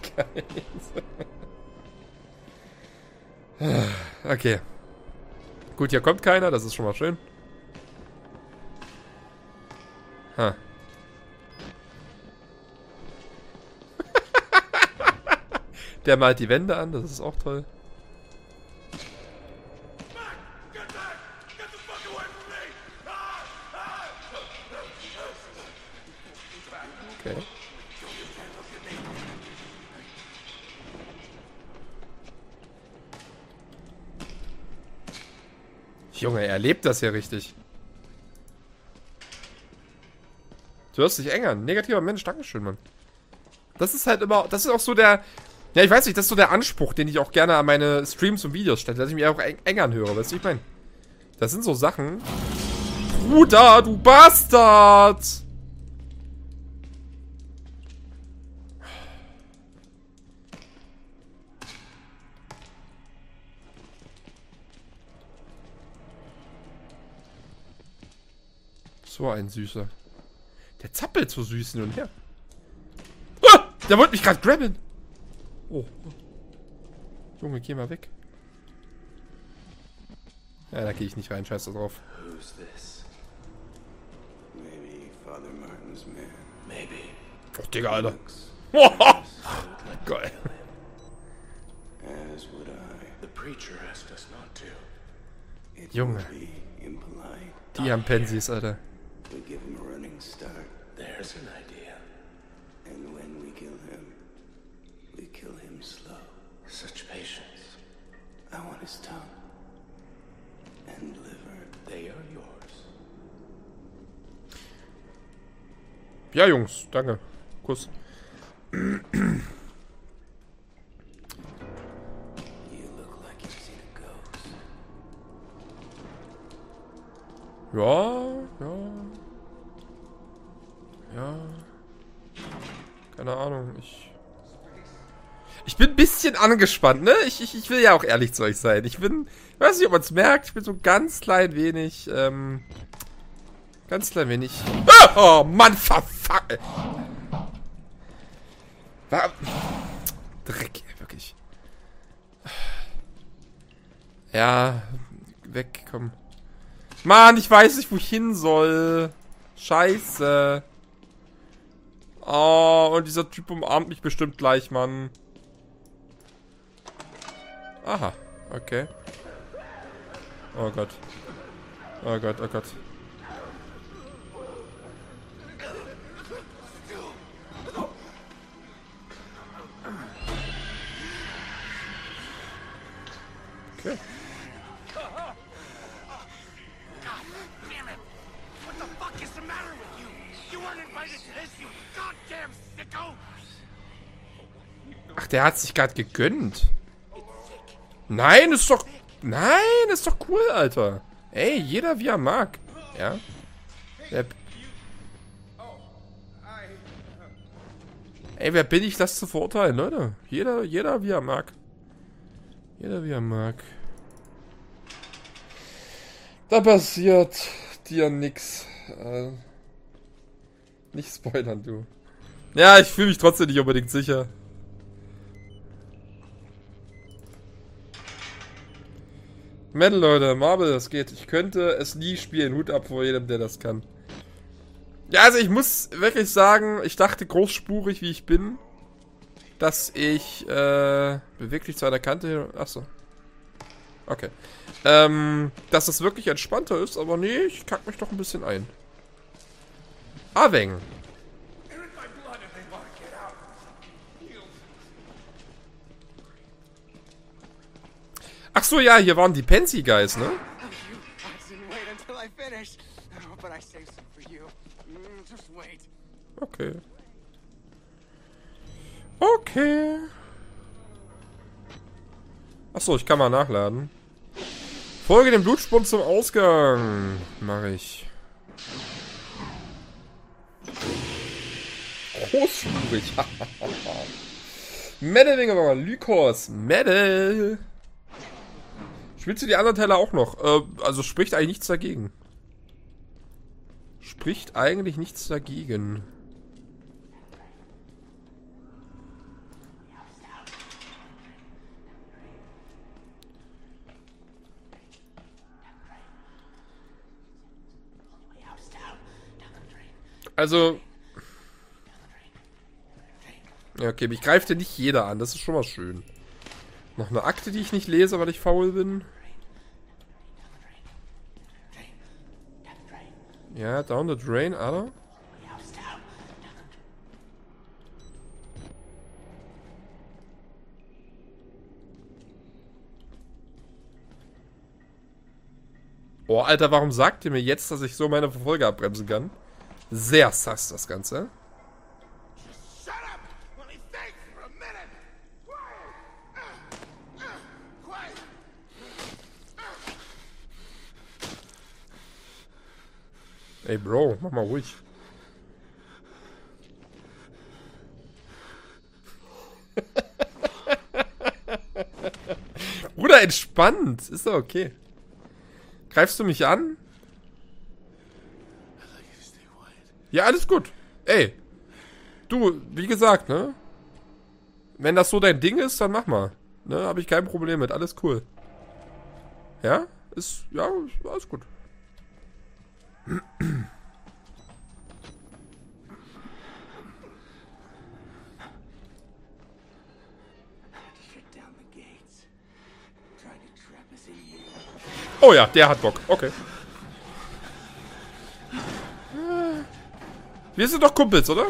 Jungfräulichkeit. Okay. Gut, hier kommt keiner, das ist schon mal schön. Ha. Der malt die Wände an, das ist auch toll. Okay. Junge, er lebt das hier richtig. Du hörst dich eng an. Negativer Mensch, Dankeschön, Mann. Das ist halt immer, das ist auch so der, ja, ich weiß nicht, das ist so der Anspruch, den ich auch gerne an meine Streams und Videos stelle, dass ich mich auch eng anhöre, weißt du, ich meine. Das sind so Sachen. Bruder, du Bastard! So ein Süßer. Der zappelt so süß hin und her. Ah, der wollte mich gerade grabben. Oh. Junge, geh mal weg. Ja, da gehe ich nicht rein, scheiß da drauf. Who's this? Maybe Father Martin's man. Maybe. Oh, Digga, Alter. Geil. As would I. The preacher asked us not to. It Junge. would be impolite. Die haben Pensies, Alter. We give him a running start. There's an idea. And when we kill him slow. Such patience. I want his tongue. And liver. They are yours. Ja, Jungs, danke. Kuss. You look like you've seen a ghost. Ja. Ja. Keine Ahnung, ich bin ein bisschen angespannt, ne? Ich will ja auch ehrlich zu euch sein. Ich weiß nicht, ob man es merkt, ich bin so ganz klein wenig, Oh, Mann, verfuck! Dreck, wirklich. Ja, weg, komm. Mann, ich weiß nicht, wo ich hin soll. Scheiße. Oh, und dieser Typ umarmt mich bestimmt gleich, Mann. Aha, okay. Oh Gott. Oh Gott, oh Gott. Okay. Ach, der hat sich gerade gegönnt. Nein, ist doch... Nein, ist doch cool, Alter. Ey, jeder wie er mag. Ja. Ey, wer bin ich, das zu verurteilen, Leute? Jeder wie er mag. Jeder wie er mag. Da passiert dir nix. Nicht spoilern, du. Ja, ich fühle mich trotzdem nicht unbedingt sicher. Metal, Leute, Marvel, das geht. Ich könnte es nie spielen. Hut ab vor jedem, der das kann. Ja, also ich muss wirklich sagen, ich dachte großspurig, wie ich bin, dass ich beweglich zu einer Kante... Achso. Okay. Dass es wirklich entspannter ist, aber nee, ich kack mich doch ein bisschen ein. Aveng. Ach so, ja, hier waren die Pansy Guys, ne? Okay. Okay. Ach so, ich kann mal nachladen. Folge dem Blutspuren zum Ausgang. Mach ich. Großspurig. Metal, Lykos. Metal. Spielst du die anderen Teile auch noch? Also spricht eigentlich nichts dagegen. Spricht eigentlich nichts dagegen. Also... Ja, okay, mich greift ja nicht jeder an. Das ist schon mal schön. Noch eine Akte, die ich nicht lese, weil ich faul bin. Ja, down the drain, Alter. Oh, Alter, warum sagt ihr mir jetzt, dass ich so meine Verfolger abbremsen kann? Sehr sass, das Ganze. Shut up! Let me think for a minute! Quiet! Ey, Bro, mach mal ruhig. Bruder, entspannt. Ist doch okay. Greifst du mich an? Ja, alles gut. Ey. Du, wie gesagt, ne? Wenn das so dein Ding ist, dann mach mal. Ne, habe ich kein Problem mit. Alles cool. Ja? Ja, alles gut. Oh ja, der hat Bock. Okay. Wir sind doch Kumpels, oder?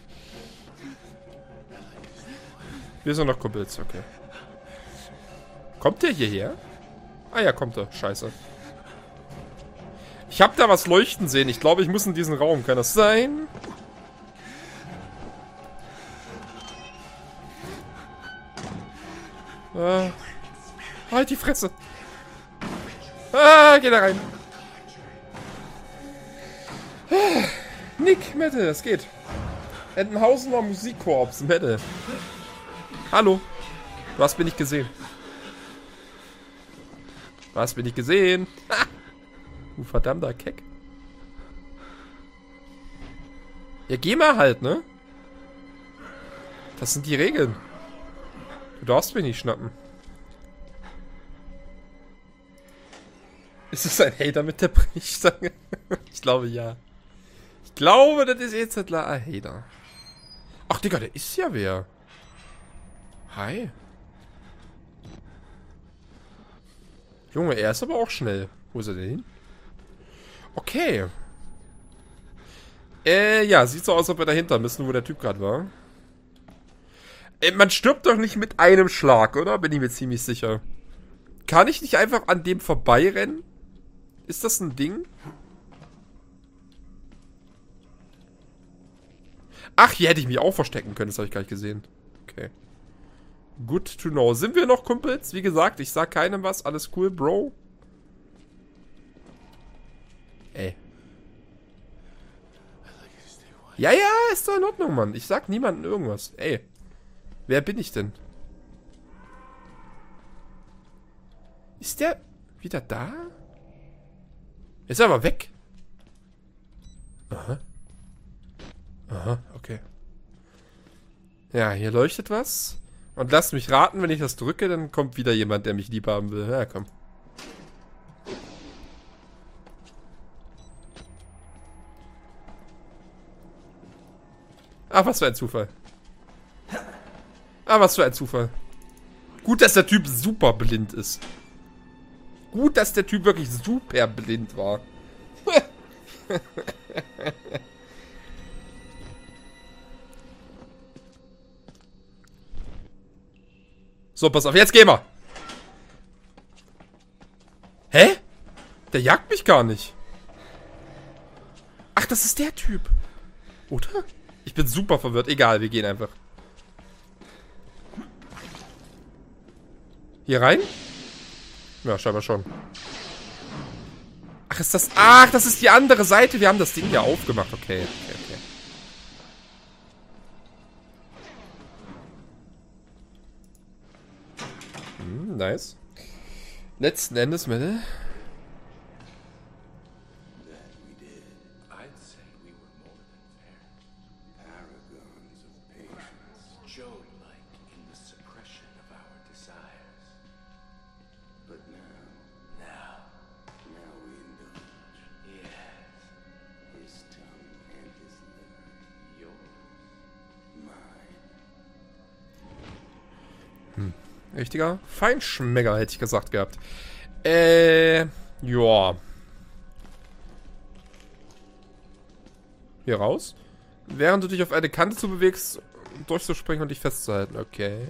Wir sind doch Kumpels, okay. Kommt der hierher? Ah ja, kommt er. Scheiße. Ich hab da was leuchten sehen. Ich glaube, ich muss in diesen Raum. Kann das sein? Halt die Fresse. Geh da rein. Nick, Mette, das geht. Entenhausener Musikkorps, Mette. Hallo. Du hast mich nicht gesehen. Du hast mich nicht gesehen. Ha! Du verdammter Keck. Ja, geh mal halt, ne? Das sind die Regeln. Du darfst mich nicht schnappen. Ist es ein Hater mit der Brechstange? Ich glaube, ja. Ich glaube, das ist jetzt ein Hater. Ach, Digga, der ist ja wer. Hi. Junge, er ist aber auch schnell. Wo ist er denn hin? Okay. Ja, sieht so aus, als ob wir dahinter müssen, wo der Typ gerade war. Man stirbt doch nicht mit einem Schlag, oder? Bin ich mir ziemlich sicher. Kann ich nicht einfach an dem vorbeirennen? Ist das ein Ding? Ach, hier hätte ich mich auch verstecken können. Das habe ich gar nicht gesehen. Okay. Good to know. Sind wir noch Kumpels? Wie gesagt, ich sag keinem was. Alles cool, Bro. Ey. Ja, ja, ist doch in Ordnung, Mann. Ich sag niemandem irgendwas. Ey. Wer bin ich denn? Ist der wieder da? Ist er aber weg. Aha. Aha, okay. Ja, hier leuchtet was. Und lasst mich raten, wenn ich das drücke, dann kommt wieder jemand, der mich lieb haben will. Ja, komm. Ah, was für ein Zufall. Ah, was für ein Zufall. Gut, dass der Typ super blind ist. Gut, dass der Typ wirklich super blind war. So, pass auf, jetzt gehen wir. Hä? Der jagt mich gar nicht. Ach, das ist der Typ. Oder? Ich bin super verwirrt. Egal, wir gehen einfach. Hier rein? Ja, scheinbar schon. Ach, ist das... Ach, das ist die andere Seite. Wir haben das Ding ja aufgemacht. Okay, okay, okay. Nice. Letzten Endes, Mette. Richtiger Feinschmecker, hätte ich gesagt gehabt. Ja. Hier raus. Während du dich auf eine Kante zubewegst, durchzuspringen und dich festzuhalten. Okay.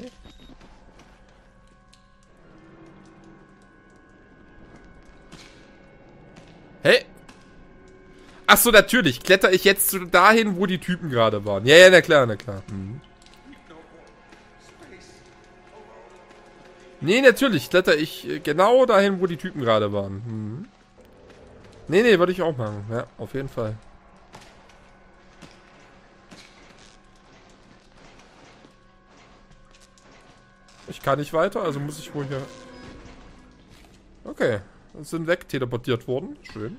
Hey. Achso, natürlich. Kletter ich jetzt dahin, wo die Typen gerade waren. Ja, ja, na klar, na klar. Mhm. Nee, natürlich. Kletter ich genau dahin, wo die Typen gerade waren. Mhm. Nee, nee, würde ich auch machen. Ja, auf jeden Fall. Ich kann nicht weiter, also muss ich wohl hier... Okay. Sind weg, teleportiert worden. Schön.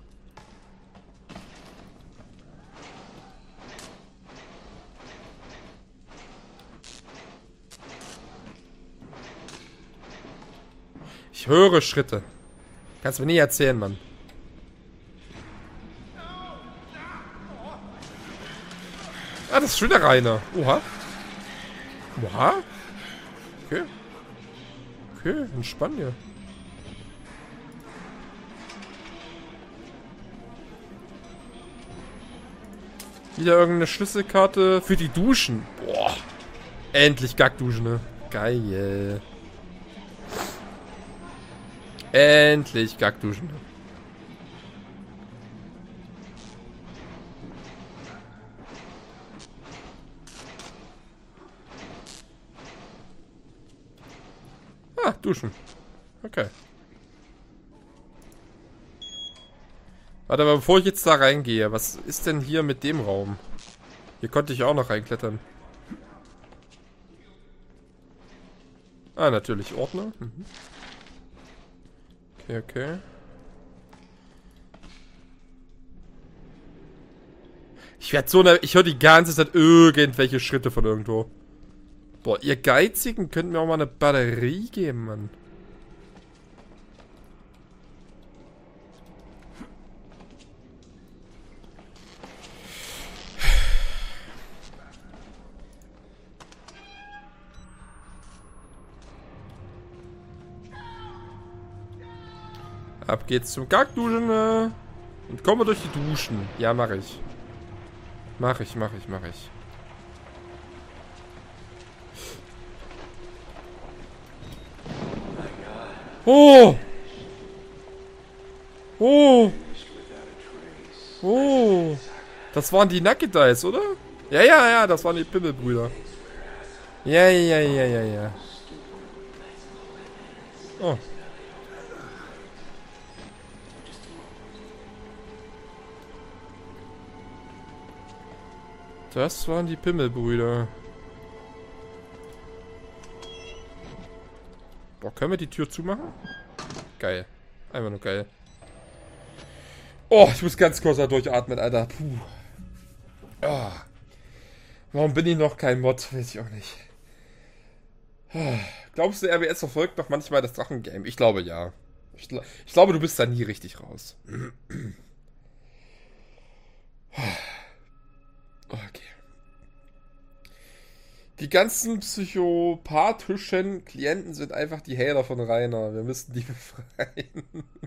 Ich höre Schritte. Kannst du mir nie erzählen, Mann. Ah, das ist schon der Rainer. Oha. Oha. Okay. Okay, entspann dir. Wieder irgendeine Schlüsselkarte für die Duschen. Boah. Endlich Gackduschen, ne? Geil. Endlich Gackduschen. Ah, duschen. Okay. Warte, aber bevor ich jetzt da reingehe, was ist denn hier mit dem Raum? Hier konnte ich auch noch reinklettern. Ah, natürlich Ordner. Mhm. Okay, okay. Ich höre die ganze Zeit irgendwelche Schritte von irgendwo. Boah, ihr Geizigen könnt mir auch mal eine Batterie geben, Mann. Ab geht's zum Gackduschen, und komme durch die Duschen. Ja, mache ich. Mache ich. Oh! Oh! Oh! Das waren die Naked Dice, oder? Ja, das waren die Pimmelbrüder. Ja. Oh. Das waren die Pimmelbrüder. Boah, können wir die Tür zumachen? Geil. Einfach nur geil. Oh, ich muss ganz kurz da durchatmen, Alter. Puh. Oh. Warum bin ich noch kein Mod? Weiß ich auch nicht. Glaubst du, RWS verfolgt noch manchmal das Drachengame? Ich glaube, ja. Ich glaube, du bist da nie richtig raus. Okay. Die ganzen psychopathischen Klienten sind einfach die Hater von Rainer. Wir müssten die befreien.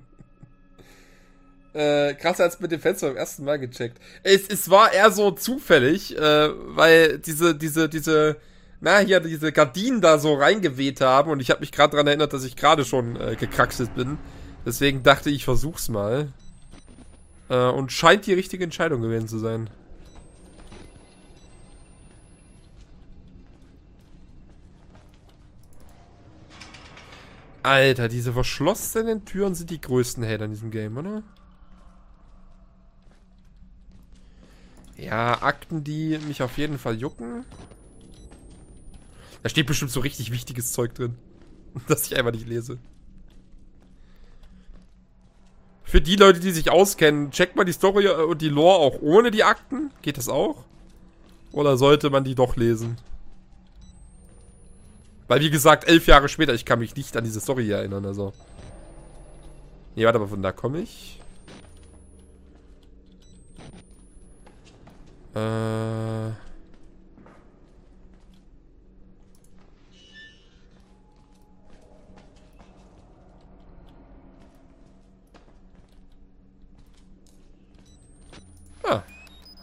Krasser als mit dem Fenster beim ersten Mal gecheckt. Es war eher so zufällig, weil diese Gardinen da so reingeweht haben und ich habe mich gerade daran erinnert, dass ich gerade schon gekraxelt bin. Deswegen dachte ich, versuch's mal. Und scheint die richtige Entscheidung gewesen zu sein. Alter, diese verschlossenen Türen sind die größten Hater in diesem Game, oder? Ja, Akten, die mich auf jeden Fall jucken. Da steht bestimmt so richtig wichtiges Zeug drin, das ich einfach nicht lese. Für die Leute, die sich auskennen, checkt man die Story und die Lore auch ohne die Akten? Geht das auch? Oder sollte man die doch lesen? Weil, wie gesagt, 11 Jahre später, ich kann mich nicht an diese Story erinnern, also. Nee, warte mal, von da komme ich.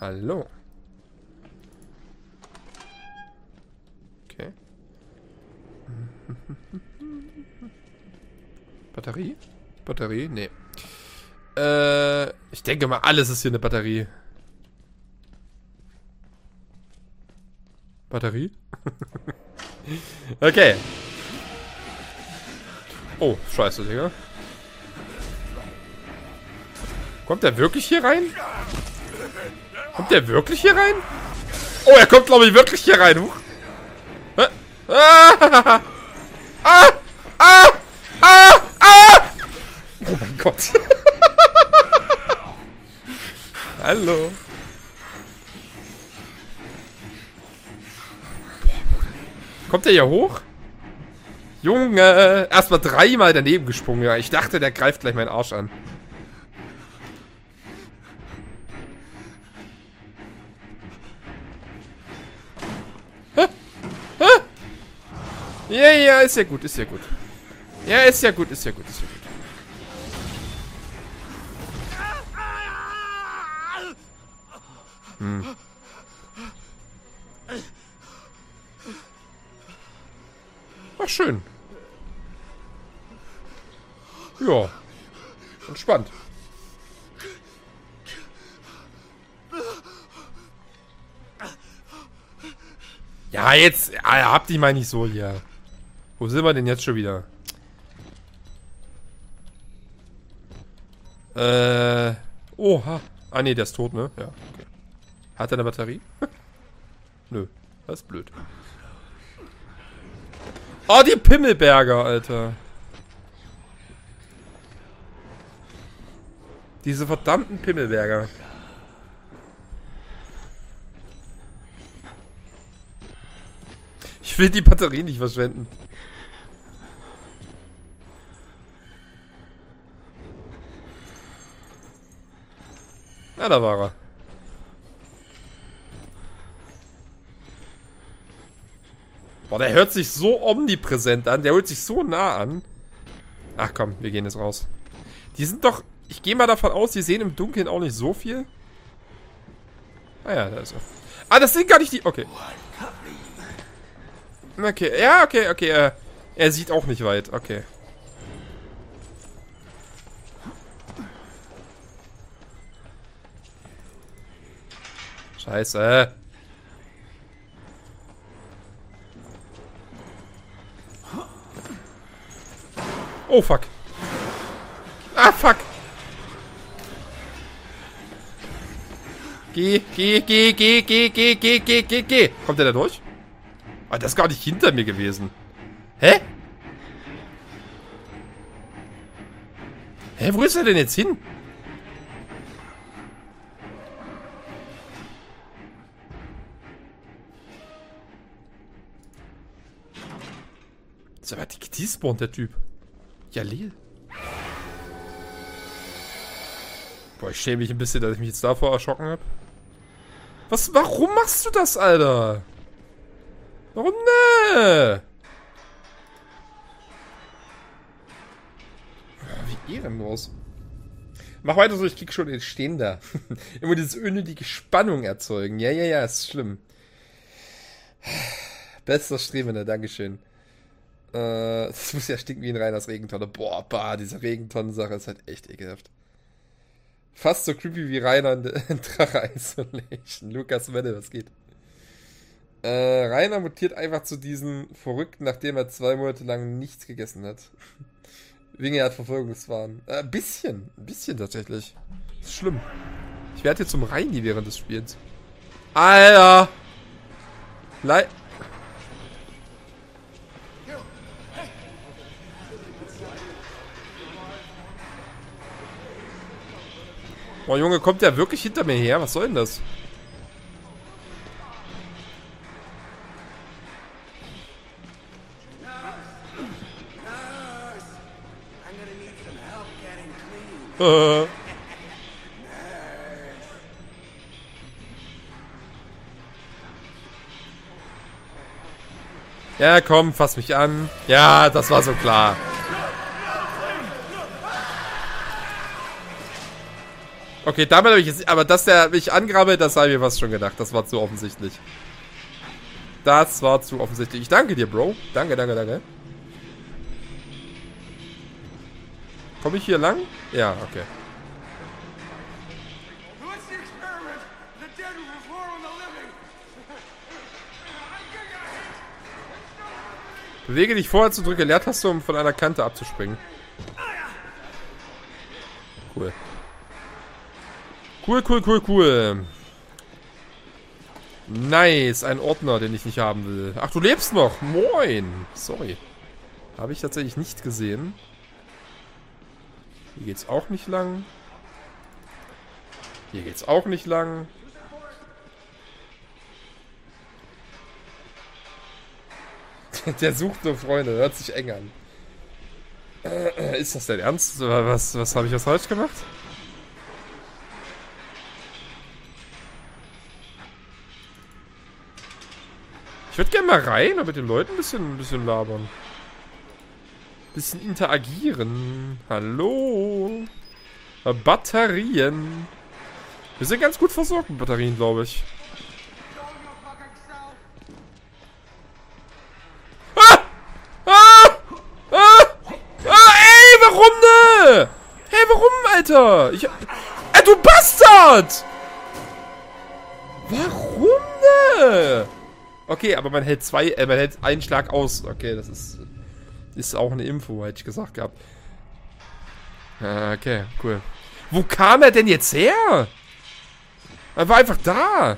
Hallo. Okay. Batterie? Batterie? Nee. Ich denke mal, alles ist hier eine Batterie. Batterie? Okay. Oh, scheiße, Digga. Kommt der wirklich hier rein? Kommt der wirklich hier rein? Oh, er kommt, glaube ich, wirklich hier rein. Huch. Ah! Ah! Ah! Ah! Ah! Oh mein Gott. Hallo. Kommt der hier hoch? Junge, erstmal dreimal daneben gesprungen. Ja. Ich dachte, der greift gleich meinen Arsch an. Ja, ja, ist ja gut, ist ja gut. Ja, ist ja gut, ist ja gut, ist ja gut. Ach, schön. Ja. Entspannt. Ja, jetzt habt ihr mal nicht so hier. Wo sind wir denn jetzt schon wieder? Oha. Ah, nee, der ist tot, ne? Ja, okay. Hat er eine Batterie? Nö. Das ist blöd. Oh, die Pimmelberger, Alter. Diese verdammten Pimmelberger. Ich will die Batterie nicht verschwenden. Ja, da war er. Boah, der hört sich so omnipräsent an. Der hört sich so nah an. Ach komm, wir gehen jetzt raus. Die sind doch... Ich gehe mal davon aus, die sehen im Dunkeln auch nicht so viel. Ah ja, da ist er. Ah, das sind gar nicht die... Okay. Okay, ja, okay, okay. Er sieht auch nicht weit. Okay. Scheiße. Oh, fuck. Ah, fuck. Geh. Kommt der da durch? Ah, das ist gar nicht hinter mir gewesen. Hä? Hä, wo ist er denn jetzt hin? Ist aber despawned, der Typ. Ja, Leel. Boah, ich schäme mich ein bisschen, dass ich mich jetzt davor erschrocken habe. Warum machst du das, Alter? Warum ne? Wie ehrenlos. Mach weiter so, ich krieg schon den Stehender. Immer dieses unnötige Spannung erzeugen. Ja, ist schlimm. Bester Strebender, Dankeschön. Das muss ja stinken wie ein Reiners Regentonne. Boah, diese Regentonnen-Sache ist halt echt ekelhaft. Fast so creepy wie Rainer in Drache Isolation. Lukas Menne, was geht? Rainer mutiert einfach zu diesem Verrückten, nachdem er 2 Monate lang nichts gegessen hat. Wegen er hat Verfolgungswahn. Ein bisschen tatsächlich. Das ist schlimm. Ich werde jetzt zum Reini während des Spiels. Alter! Boah, Junge, kommt der wirklich hinter mir her? Was soll denn das? Ja, komm, fass mich an. Ja, das war so klar. Okay, damit habe ich jetzt... Aber dass der mich angrabbelt, das habe ich mir fast schon gedacht. Das war zu offensichtlich. Das war zu offensichtlich. Ich danke dir, Bro. Danke, danke, danke. Komme ich hier lang? Ja, okay. What's the experiment? The dead will reform the living. Bewege dich vorher zu drücke Leertaste, um von einer Kante abzuspringen. Cool. Cool, cool, cool, cool. Nice, ein Ordner, den ich nicht haben will. Ach, du lebst noch. Moin. Sorry. Habe ich tatsächlich nicht gesehen. Hier geht's auch nicht lang. Hier geht's auch nicht lang. Der sucht nur Freunde. Hört sich eng an. Ist das denn ernst? Was habe ich was falsch gemacht? Ich würde gerne mal rein und mit den Leuten ein bisschen labern. Bisschen interagieren. Hallo. Batterien. Wir sind ganz gut versorgt mit Batterien, glaube ich. Ah! Ah! Ah! Ah! Ey, warum ne? Hey, warum, Alter? Du Bastard! Warum ne? Okay, aber man hält man hält einen Schlag aus. Okay, das ist auch eine Info, hätte ich gesagt gehabt. Okay, cool. Wo kam er denn jetzt her? Er war einfach da.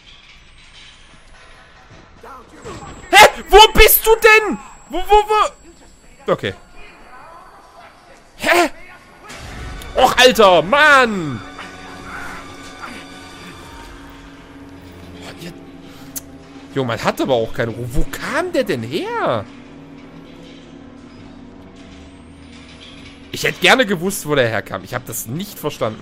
Hä? Wo bist du denn? Wo? Okay. Hä? Och, Alter, Mann! Junge, man hat aber auch keine Ruhe. Wo kam der denn her? Ich hätte gerne gewusst, wo der herkam. Ich habe das nicht verstanden.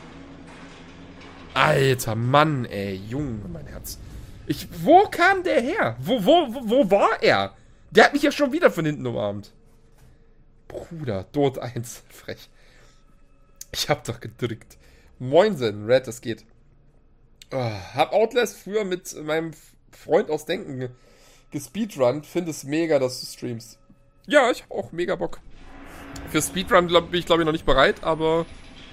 Alter Mann, ey. Junge, mein Herz. Wo kam der her? Wo war er? Der hat mich ja schon wieder von hinten umarmt. Bruder, Dot 1. Frech. Ich hab doch gedrückt. Moinsen, Red, es geht. Hab Outlast früher mit meinem Freund aus Denken gespeedrunnt. Finde es mega, dass du streamst. Ja, ich habe auch mega Bock. Für Speedrun bin ich, glaube ich, noch nicht bereit, aber...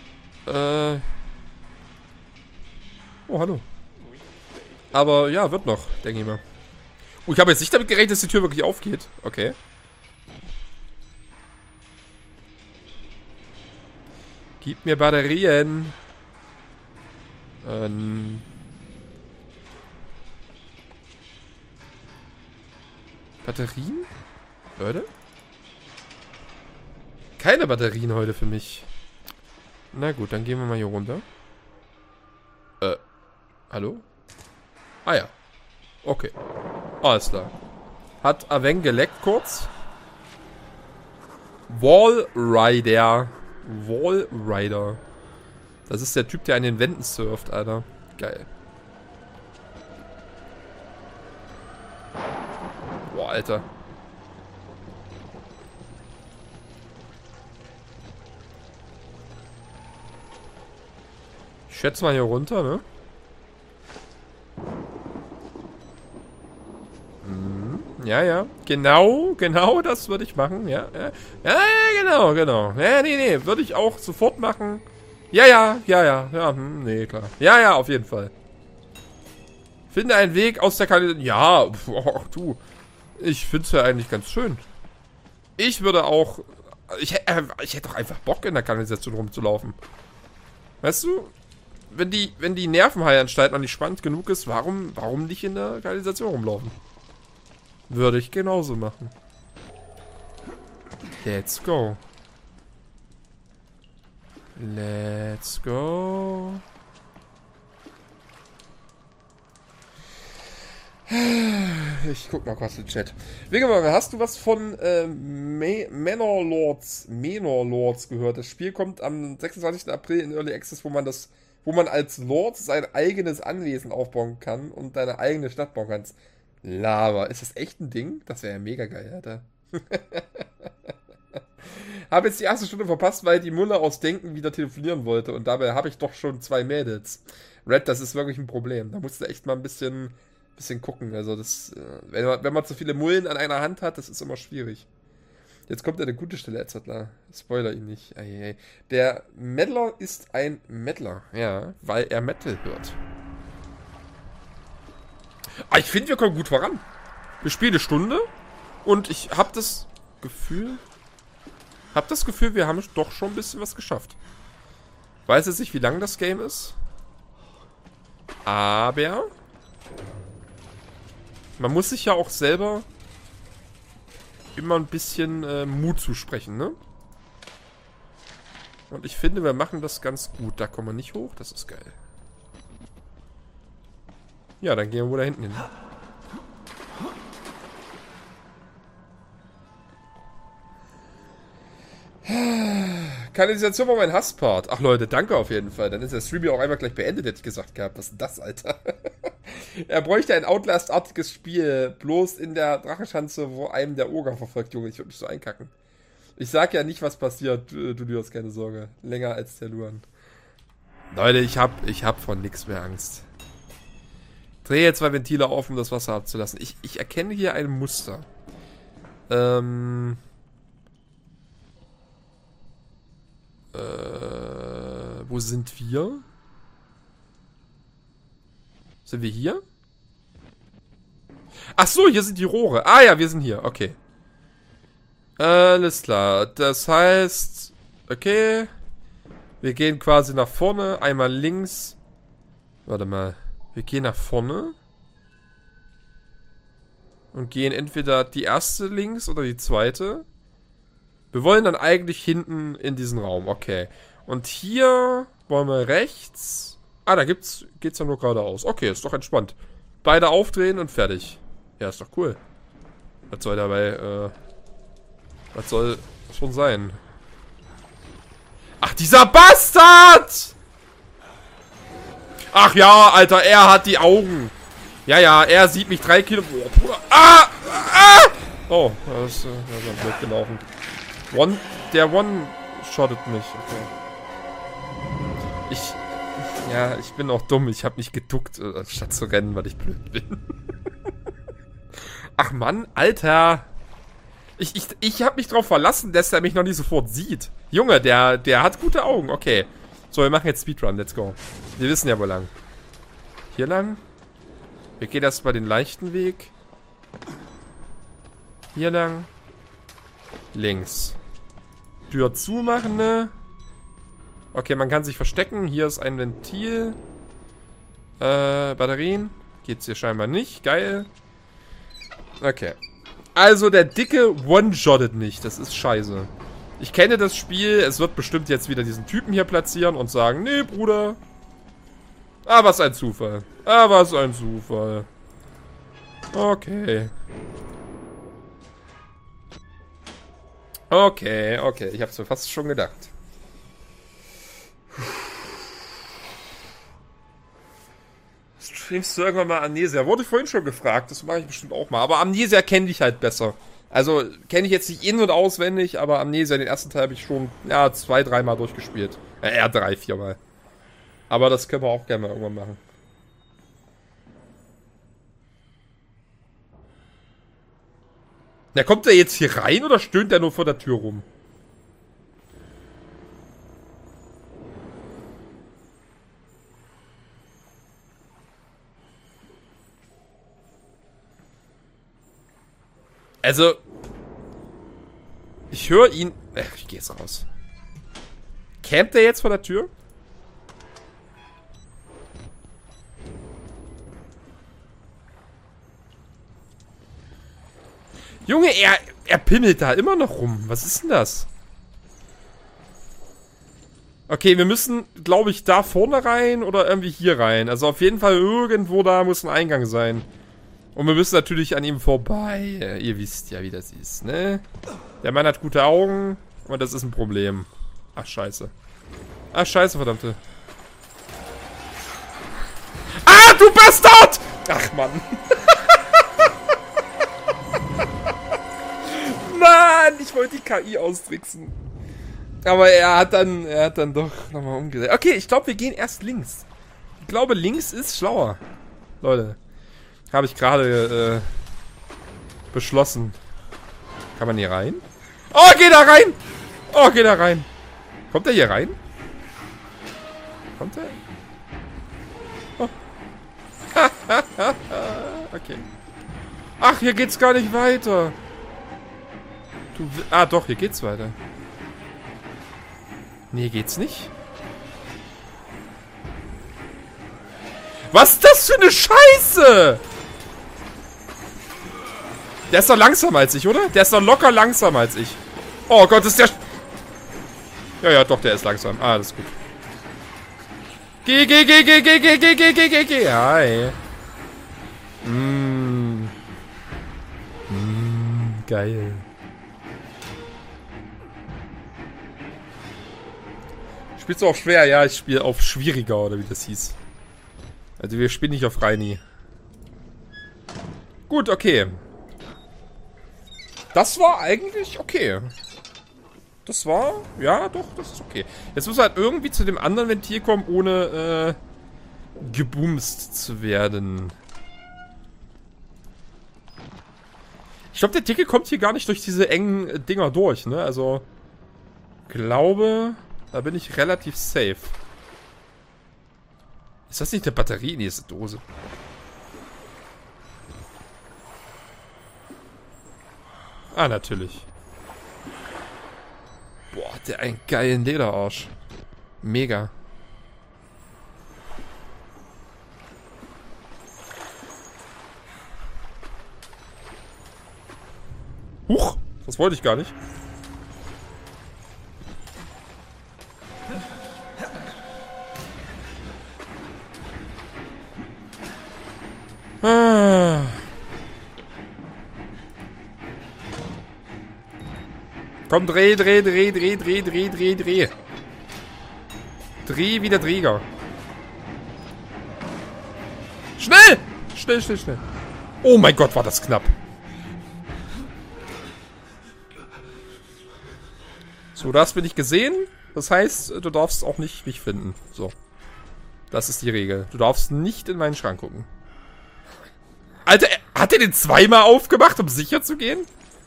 Oh, hallo. Aber ja, wird noch, denke ich mal. Oh, ich habe jetzt nicht damit gerechnet, dass die Tür wirklich aufgeht. Okay. Gib mir Batterien. Batterien? Leute? Keine Batterien heute für mich. Na gut, dann gehen wir mal hier runter. Hallo? Ah ja. Okay. Alles klar. Hat Aven geleckt kurz. Wallrider. Wallrider. Das ist der Typ, der an den Wänden surft, Alter. Geil. Boah, Alter. Ich schätze mal hier runter, ne? Ja, ja. Genau das würde ich machen. Ja, genau. Ja, nee, würde ich auch sofort machen. Ja, nee, klar. Ja, auf jeden Fall. Finde einen Weg aus der Kanalisation. Ja, du. Ich finde es ja eigentlich ganz schön. Ich würde auch... Ich hätte doch einfach Bock, in der Kanalisation rumzulaufen. Weißt du? Wenn die Nervenheilanstalt noch nicht spannend genug ist, warum nicht in der Kanalisation rumlaufen? Würde ich genauso machen. Let's go. Let's go. Ich guck mal kurz in den Chat. Wingemann, hast du was von Manor Lords gehört? Das Spiel kommt am 26. April in Early Access, wo man als Lord sein eigenes Anwesen aufbauen kann und deine eigene Stadt bauen kannst. Lava. Ist das echt ein Ding? Das wäre ja mega geil, Alter. habe jetzt die erste Stunde verpasst, weil die Mulle aus Denken wieder telefonieren wollte. Und dabei habe ich doch schon 2 Mädels. Red, das ist wirklich ein Problem. Da musst du echt mal ein bisschen gucken. Also das, wenn man zu viele Mullen an einer Hand hat, das ist immer schwierig. Jetzt kommt eine gute Stelle, Etzadler. Spoiler ihn nicht. Eieiei. Der Meddler ist ein Meddler. Ja, weil er Metal hört. Ah, ich finde, wir kommen gut voran. Wir spielen eine Stunde und ich habe das Gefühl, wir haben doch schon ein bisschen was geschafft. Weiß jetzt nicht, wie lang das Game ist. Aber man muss sich ja auch selber immer ein bisschen Mut zusprechen, ne? Und ich finde, wir machen das ganz gut. Da kommen wir nicht hoch, das ist geil. Ja, dann gehen wir wohl da hinten hin. Kanalisation war mein Hasspart. Ach Leute, danke auf jeden Fall. Dann ist der Stream ja auch einmal gleich beendet, hätte ich gesagt gehabt. Was ist denn das, Alter? Er bräuchte ein Outlast-artiges Spiel. Bloß in der Drachenschanze, wo einem der Oger verfolgt. Junge, ich würde mich so einkacken. Ich sag ja nicht, was passiert. Du hast keine Sorge. Länger als der Luan. Leute, ich hab von nichts mehr Angst. Drehe 2 Ventile auf, um das Wasser abzulassen. Ich erkenne hier ein Muster. Wo sind wir? Sind wir hier? Ach so, hier sind die Rohre. Ah ja, wir sind hier. Okay. Alles klar. Das heißt, okay. Wir gehen quasi nach vorne. Einmal links. Warte mal. Wir gehen nach vorne. Und gehen entweder die erste links oder die zweite. Wir wollen dann eigentlich hinten in diesen Raum. Okay. Und hier wollen wir rechts. Ah, da geht's ja nur geradeaus. Okay, ist doch entspannt. Beide aufdrehen und fertig. Ja, ist doch cool. Was soll dabei, was soll schon sein? Ach, dieser Bastard! Ach ja, Alter, er hat die Augen. Ja, er sieht mich 3 Kilo... Ah! Oh, das ist blöd gelaufen. Der One-shottet mich. Okay. Ich bin auch dumm. Ich habe mich geduckt, anstatt zu rennen, weil ich blöd bin. Ach Mann, Alter. Ich habe mich drauf verlassen, dass er mich noch nicht sofort sieht. Junge, der hat gute Augen. Okay. So, wir machen jetzt Speedrun. Let's go. Wir wissen ja, wo lang. Hier lang. Wir gehen erst mal den leichten Weg. Hier lang. Links. Tür zumachen, ne? Okay, man kann sich verstecken. Hier ist ein Ventil. Batterien. Geht's hier scheinbar nicht. Geil. Okay. Also, der Dicke one-shottet nicht. Das ist scheiße. Ich kenne das Spiel. Es wird bestimmt jetzt wieder diesen Typen hier platzieren und sagen, nee, Bruder. Ah, was ein Zufall. Ah, was ein Zufall. Okay. Okay. Ich hab's mir fast schon gedacht. Streamst du irgendwann mal Amnesia? Wurde ich vorhin schon gefragt. Das mache ich bestimmt auch mal. Aber Amnesia kenne ich halt besser. Also, kenne ich jetzt nicht in- und auswendig, aber Amnesia, den ersten Teil habe ich schon, 2-3 Mal durchgespielt. 3-4 Mal. Aber das können wir auch gerne mal irgendwann machen. Na, kommt der jetzt hier rein oder stöhnt der nur vor der Tür rum? Also, ich höre ihn... ich gehe jetzt raus. Campt der jetzt vor der Tür? Junge, er pimmelt da immer noch rum. Was ist denn das? Okay, wir müssen, glaube ich, da vorne rein oder irgendwie hier rein. Also auf jeden Fall irgendwo da muss ein Eingang sein. Und wir müssen natürlich an ihm vorbei. Ihr wisst ja, wie das ist, ne? Der Mann hat gute Augen und das ist ein Problem. Ach, scheiße. Ach, scheiße, verdammte. Ah, du Bastard! Ach, Mann. Mann, ich wollte die KI austricksen. Aber er hat dann doch nochmal umgedreht. Okay, ich glaube, wir gehen erst links. Ich glaube, links ist schlauer. Leute. Habe ich gerade beschlossen. Kann man hier rein? Oh, geh da rein! Oh, geh da rein. Kommt er hier rein? Kommt er? Oh. Okay. Ach, hier geht's gar nicht weiter. Doch, hier geht's weiter. Nee, geht's nicht. Was ist das für eine Scheiße? Der ist doch langsamer als ich, oder? Der ist doch locker langsamer als ich. Oh Gott, ist der... Ja, doch, der ist langsam. Ah, das ist gut. Geh. Hi. Geil. Spielst du auch schwer? Ja, ich spiele auf schwieriger, oder wie das hieß. Also wir spielen nicht auf Reini. Gut, okay. Das war eigentlich okay. Das war... Ja, doch, das ist okay. Jetzt muss halt irgendwie zu dem anderen Ventil kommen, ohne gebumst zu werden. Ich glaube, der Dicke kommt hier gar nicht durch diese engen Dinger durch, ne? Also... glaube... Da bin ich relativ safe. Ist das nicht eine Batterie? Nee, ist eine Dose. Ah, natürlich. Boah, hat der einen geilen Lederarsch. Mega. Huch, das wollte ich gar nicht. Ah. Komm, dreh. Dreh wie der Träger. Schnell! Schnell. Oh mein Gott, war das knapp. So, das bin ich gesehen. Das heißt, du darfst auch nicht mich finden. So. Das ist die Regel. Du darfst nicht in meinen Schrank gucken. Alter, hat er den zweimal aufgemacht, um sicher zu gehen?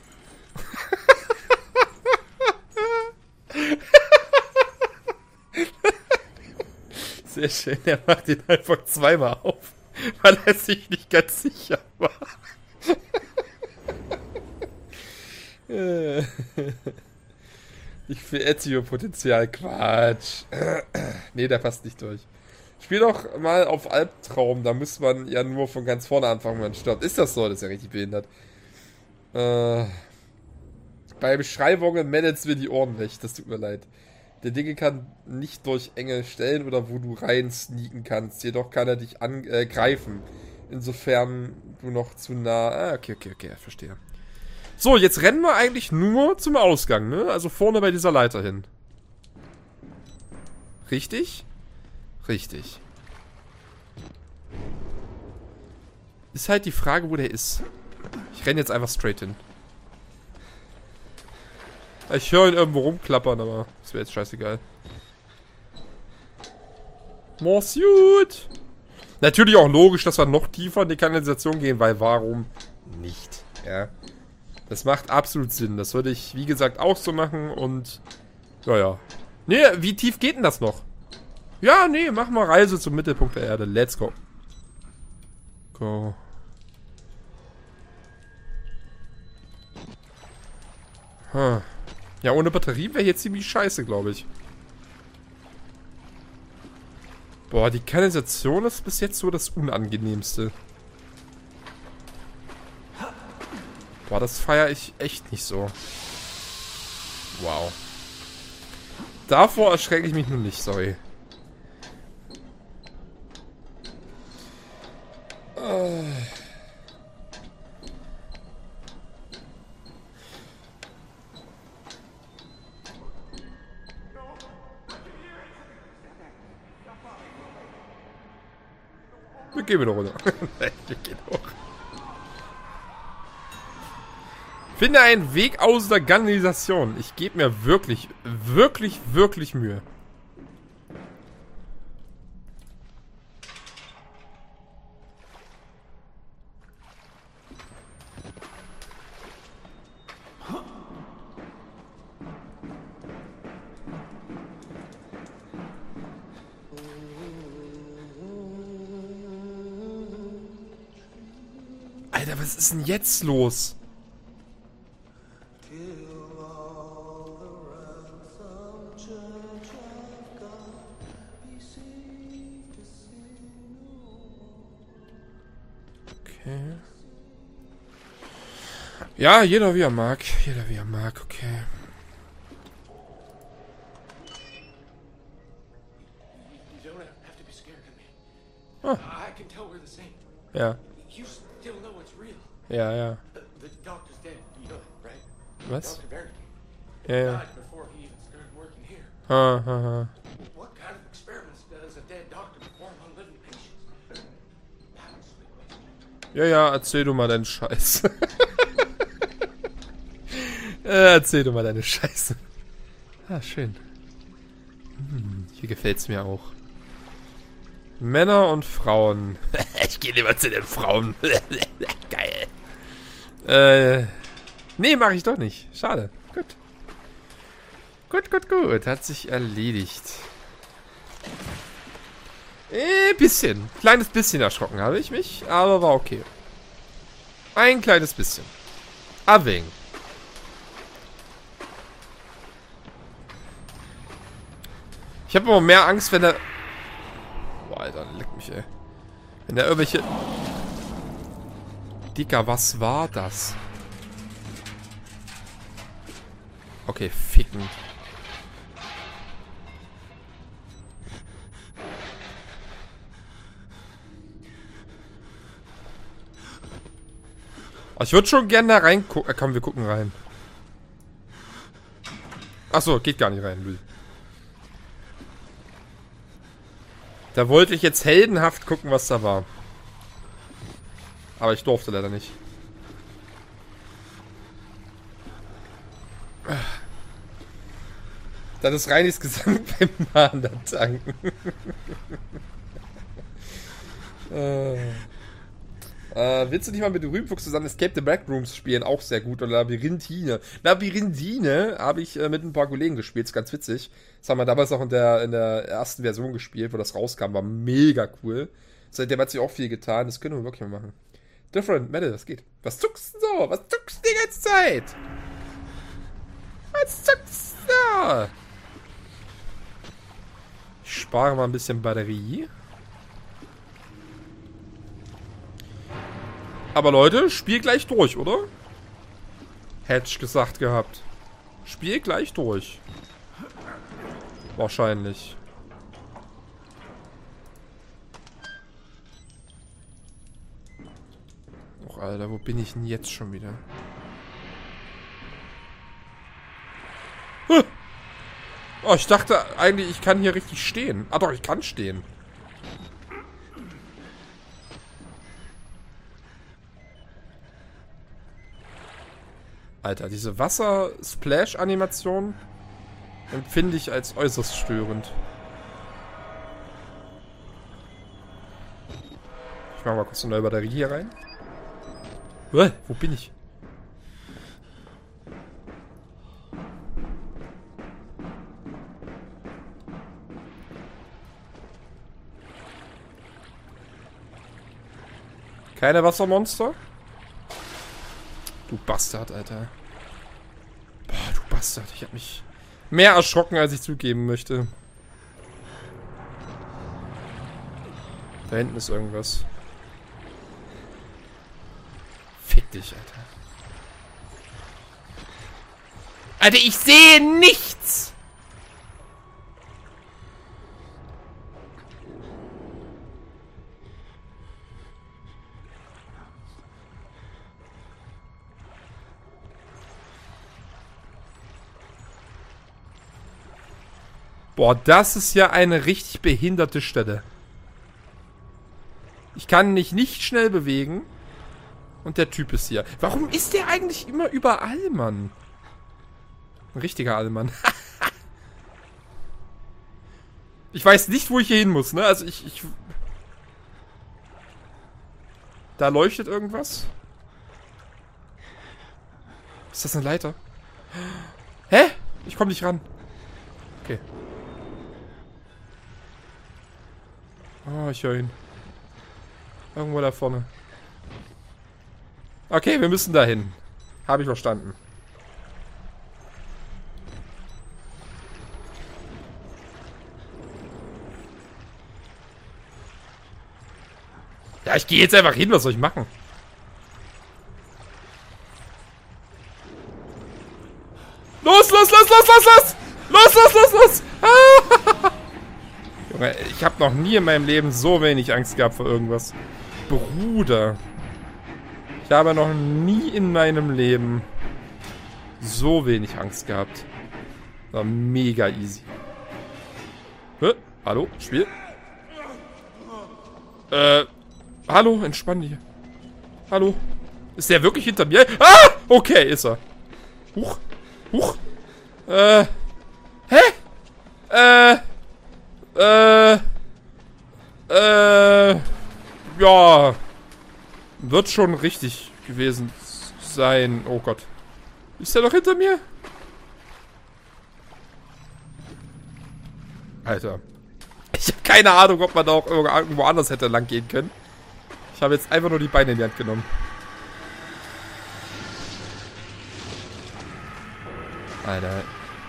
Sehr schön, er macht ihn einfach zweimal auf, weil er sich nicht ganz sicher war. Ich für Ezio-Potenzial, Quatsch. Nee, der passt nicht durch. Spiel doch mal auf Albtraum, da muss man ja nur von ganz vorne anfangen, wenn man stirbt. Ist das so? Das ist ja richtig behindert. Bei Beschreibungen meldet mir die Ohren weg, das tut mir leid. Der Dinge kann nicht durch enge Stellen oder wo du rein sneaken kannst, jedoch kann er dich angreifen. Insofern du noch zu nah... okay, verstehe. So, jetzt rennen wir eigentlich nur zum Ausgang, ne? Also vorne bei dieser Leiter hin. Richtig? Richtig. Ist halt die Frage, wo der ist. Ich renne jetzt einfach straight hin. Ich höre ihn irgendwo rumklappern, aber das wäre jetzt scheißegal. Morsuit! Natürlich auch logisch, dass wir noch tiefer in die Kanalisation gehen, weil warum nicht? Ja. Das macht absolut Sinn. Das würde ich, wie gesagt, auch so machen und... Ja. Nee, wie tief geht denn das noch? Ja, nee, mach mal Reise zum Mittelpunkt der Erde. Let's go. Go. Huh. Ja, ohne Batterie wäre hier ziemlich scheiße, glaube ich. Boah, die Kanalisation ist bis jetzt so das Unangenehmste. Boah, das feiere ich echt nicht so. Wow. Davor erschrecke ich mich nun nicht, sorry. Wir gehen wieder runter. Nein, wir gehen hoch. Finde einen Weg aus der Kanalisation. Ich gebe mir wirklich, wirklich, wirklich Mühe. Alter, was ist denn jetzt los? Okay. Ja, jeder wie er mag. Jeder wie er mag, okay. You don't have to be scared of me. Ah. I can tell we're the same. Ja. You still know it's real. Ja, ja. The doctor's dead. You know it, right? Was? Dr. Verity. Ja, ja. Died before he even started working here. Ha, ha, ha. What kind of experiments does a dead doctor perform on living patients? Ja, ja, erzähl du mal deinen Scheiß. Erzähl du mal deine Scheiße. Ah, schön. Hier gefällt's mir auch. Männer und Frauen. Ich gehe lieber zu den Frauen. Geil. Nee, mache ich doch nicht. Schade. Gut. Gut, gut, gut. Hat sich erledigt. Bisschen. Kleines bisschen erschrocken habe ich mich, aber war okay. Ein kleines bisschen. Abwägen. Ich habe immer mehr Angst, wenn er... Boah, Alter, leck mich, ey. Wenn da irgendwelche... Dicker, was war das? Okay, ficken. Ich würde schon gerne da reingucken. Komm, wir gucken rein. Achso, geht gar nicht rein, Lül. Da wollte ich jetzt heldenhaft gucken, was da war. Aber ich durfte leider nicht. Das ist Reinis Gesang beim Mahner tanken. Willst du nicht mal mit Rübenfuchs zusammen Escape the Backrooms spielen? Auch sehr gut. Oder Labyrinthine. Labyrinthine habe ich mit ein paar Kollegen gespielt. Ist ganz witzig. Das haben wir damals auch in der ersten Version gespielt, wo das rauskam. War mega cool. Seitdem hat sich auch viel getan. Das können wir wirklich mal machen. Different, Mette, das geht. Was zuckst du so? Was zuckst du die ganze Zeit? Was zuckst du so? Ich spare mal ein bisschen Batterie. Aber Leute, Spiel gleich durch, oder? Hätte ich gesagt gehabt. Spiel gleich durch. Wahrscheinlich. Och, Alter, wo bin ich denn jetzt schon wieder? Huh. Oh, ich dachte eigentlich, ich kann hier richtig stehen. Ah doch, ich kann stehen. Alter, diese Wasser-Splash-Animation empfinde ich als äußerst störend. Ich mache mal kurz eine neue Batterie hier rein. Wo bin ich? Keine Wassermonster? Du Bastard, Alter. Boah, du Bastard. Ich hab mich mehr erschrocken, als ich zugeben möchte. Da hinten ist irgendwas. Fick dich, Alter. Alter, ich sehe nichts! Boah, das ist ja eine richtig behinderte Stelle. Ich kann mich nicht schnell bewegen. Und der Typ ist hier. Warum ist der eigentlich immer überall, Mann? Ein richtiger Allmann. Ich weiß nicht, wo ich hier hin muss, ne? Also ich... Da leuchtet irgendwas. Ist das eine Leiter? Hä? Ich komme nicht ran. Okay. Oh, ich höre ihn. Irgendwo da vorne. Okay, wir müssen dahin. Habe ich verstanden. Ja, ich gehe jetzt einfach hin. Was soll ich machen? Los, los, los, los, los, los! Los, los, los, los! Ah! Junge, ich habe noch nie in meinem Leben so wenig Angst gehabt vor irgendwas. Bruder. Ich habe noch nie in meinem Leben so wenig Angst gehabt. War mega easy. Hä? Hallo? Spiel? Hallo? Entspann dich. Hallo? Ist der wirklich hinter mir? Ah! Okay, ist er. Huch. Huch. Hä? Ja. Wird schon richtig gewesen sein. Oh Gott. Ist der noch hinter mir? Alter. Ich habe keine Ahnung, ob man da auch irgendwo anders hätte lang gehen können. Ich habe jetzt einfach nur die Beine in die Hand genommen. Alter.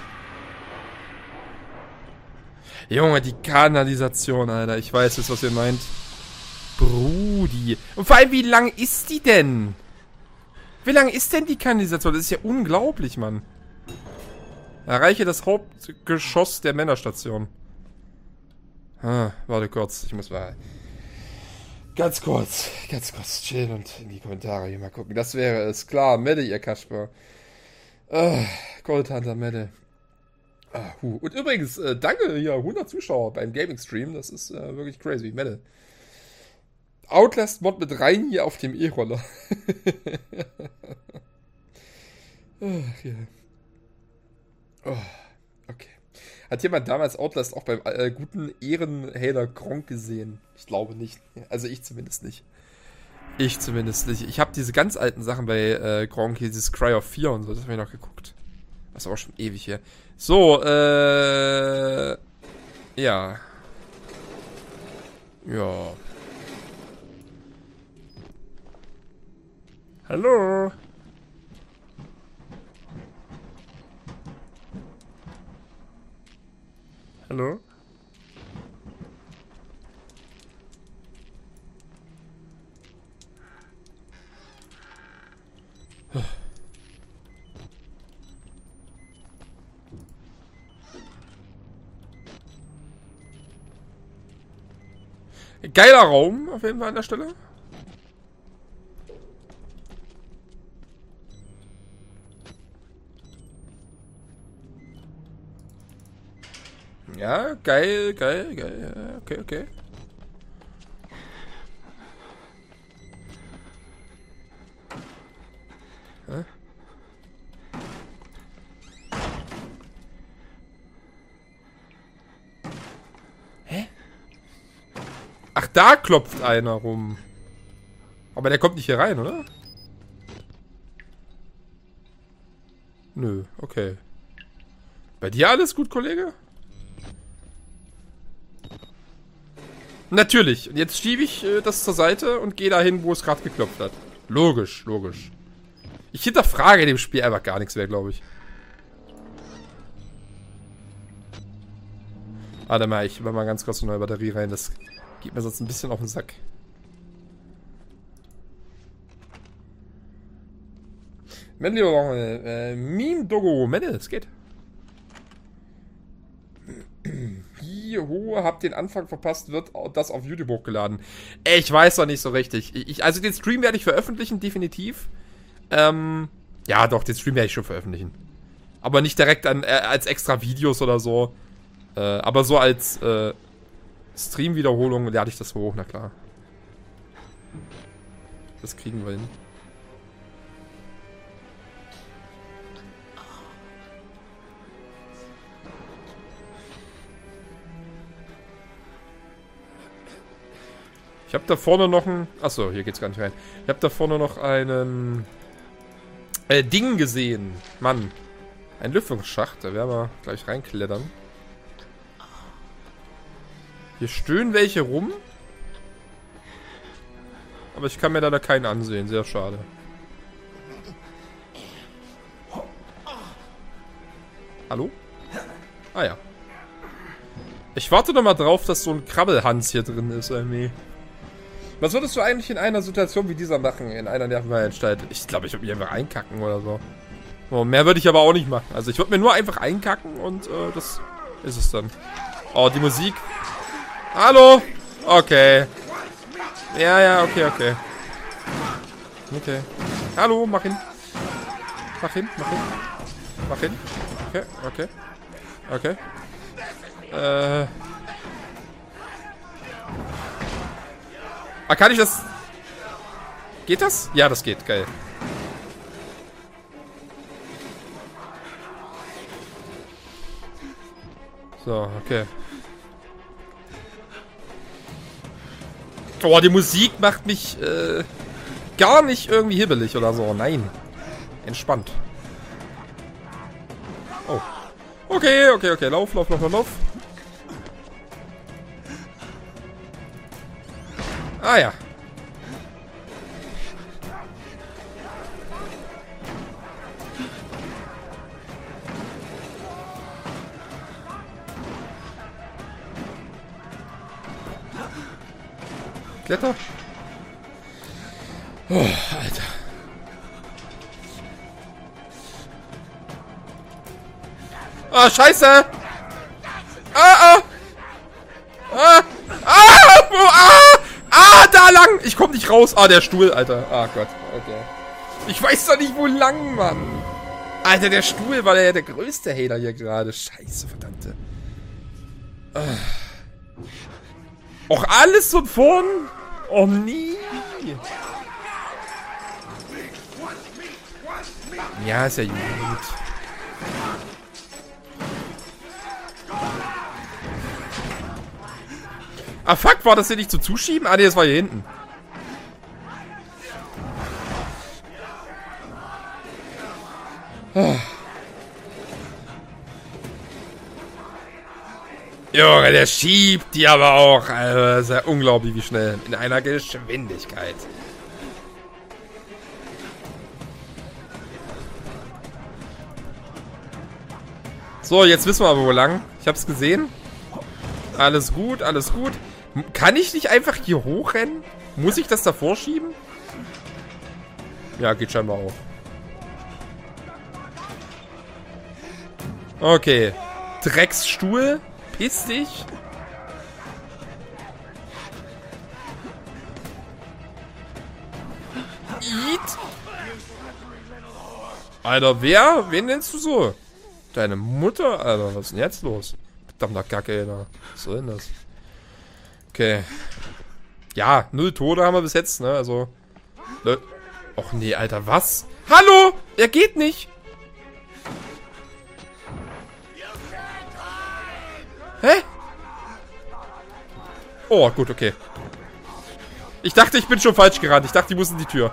Junge, die Kanalisation, Alter. Ich weiß jetzt, was ihr meint. Brudi. Und vor allem, wie lang ist die denn? Wie lang ist denn die Kanalisation? Das ist ja unglaublich, Mann. Erreiche das Hauptgeschoss der Männerstation. Ah, warte kurz. Ich muss mal ganz kurz chillen und in die Kommentare hier mal gucken. Das wäre es. Klar, Melle, ihr Kasper. Goldhunter Melle. Und übrigens, danke hier, 100 Zuschauer beim Gaming-Stream. Das ist wirklich crazy. Melle. Outlast-Mod mit rein hier auf dem E-Roller. Ach, ja. Oh, okay. Hat jemand damals Outlast auch beim guten Ehrenhaler Gronk gesehen? Ich glaube nicht. Also ich zumindest nicht. Ich habe diese ganz alten Sachen bei Gronk, hier dieses Cry of 4 und so, das habe ich noch geguckt. Das ist aber schon ewig her. So, ja. Ja. Hallo? Hallo? Geiler Raum, auf jeden Fall an der Stelle. Ja, geil. Ja, okay. Hä? Ach, da klopft einer rum. Aber der kommt nicht hier rein, oder? Nö, okay. Bei dir alles gut, Kollege? Natürlich. Und jetzt schiebe ich das zur Seite und gehe dahin, wo es gerade geklopft hat. Logisch. Ich hinterfrage in dem Spiel einfach gar nichts mehr, glaube ich. Warte mal, ich mache mal ganz kurz eine neue Batterie rein. Das geht mir sonst ein bisschen auf den Sack. Meme Dogo. Menne, es geht. Habt den Anfang verpasst, wird das auf YouTube hochgeladen. Ich weiß doch nicht so richtig. Also den Stream werde ich veröffentlichen, definitiv. Ja doch, den Stream werde ich schon veröffentlichen. Aber nicht direkt als extra Videos oder so. Aber so als Stream-Wiederholung lade ich das hoch, na klar. Das kriegen wir hin. Ich habe da vorne noch ein... Achso, hier geht's gar nicht rein. Ich habe da vorne noch einen... Ding gesehen. Mann. Ein Lüftungsschacht. Da werden wir gleich reinklettern. Hier stöhnen welche rum. Aber ich kann mir da keinen ansehen. Sehr schade. Hallo? Ah ja. Ich warte noch mal drauf, dass so ein Krabbelhans hier drin ist, irgendwie. Was würdest du eigentlich in einer Situation wie dieser machen? In einer Nervenheilanstalt? Ich glaube, ich würde mich einfach einkacken oder so. Oh, mehr würde ich aber auch nicht machen. Also ich würde mir nur einfach einkacken und das ist es dann. Oh, die Musik. Hallo? Okay. Ja, okay. Okay. Hallo, mach hin. Mach hin. Okay. Ah, kann ich das... Geht das? Ja, das geht. Geil. So, okay. Oh, die Musik macht mich gar nicht irgendwie hibbelig oder so. Nein. Entspannt. Oh. Okay. Lauf. Ah ja. Kletter. Oh, Alter. Ah, scheiße! Da lang! Ich komm nicht raus. Ah, der Stuhl, Alter. Ah, Gott. Okay. Ich weiß doch nicht, wo lang, Mann. Alter, der Stuhl war der größte Hater hier gerade. Scheiße, verdammte. Och, alles von vorn? Oh, nie. Ja, ist ja gut. Ah, fuck, war das hier nicht zu zuschieben? Ah, nee, das war hier hinten. Junge, der schiebt die aber auch. Also, das ist ja unglaublich, wie schnell. In einer Geschwindigkeit. So, jetzt wissen wir aber wo lang. Ich hab's gesehen. Alles gut. Kann ich nicht einfach hier hochrennen? Muss ich das davor schieben? Ja, geht scheinbar auch. Okay. Drecksstuhl. Piss dich. Eat. Alter, wer? Wen nennst du so? Deine Mutter? Alter, was ist denn jetzt los? Verdammter Kacke, Alter. Was soll denn das? Okay. Ja, 0 Tode haben wir bis jetzt, ne? Also. Och nee, Alter, was? Hallo! Er geht nicht! Hä? Oh, gut, okay. Ich dachte, ich bin schon falsch gerannt. Ich dachte, die muss in die Tür.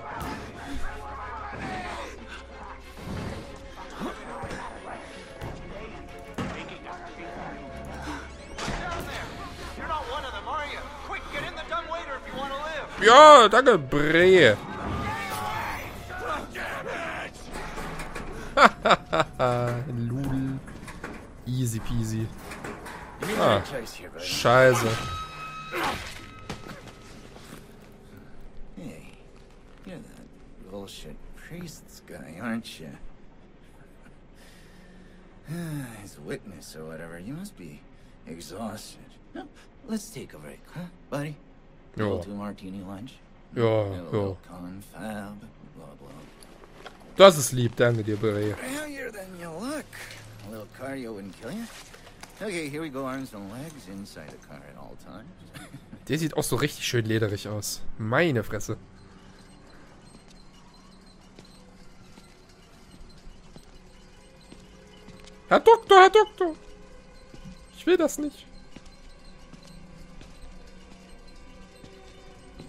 Ja, danke, Bre. Lul. Easy peasy. Ah, scheiße. Hey, you're that bullshit priests guy, aren't you? As witness or whatever, you must be exhausted. No, let's take a break, huh, buddy? Ja. 2 martini lunch. Ja. Confab, blah blah. Das ist lieb, danke dir, Bre. Heavier than you look. A little cardio wouldn't kill you. Okay, here we go, arms and legs inside the car at all times. Der sieht auch so richtig schön lederig aus. Meine Fresse. Herr Doktor! Ich will das nicht.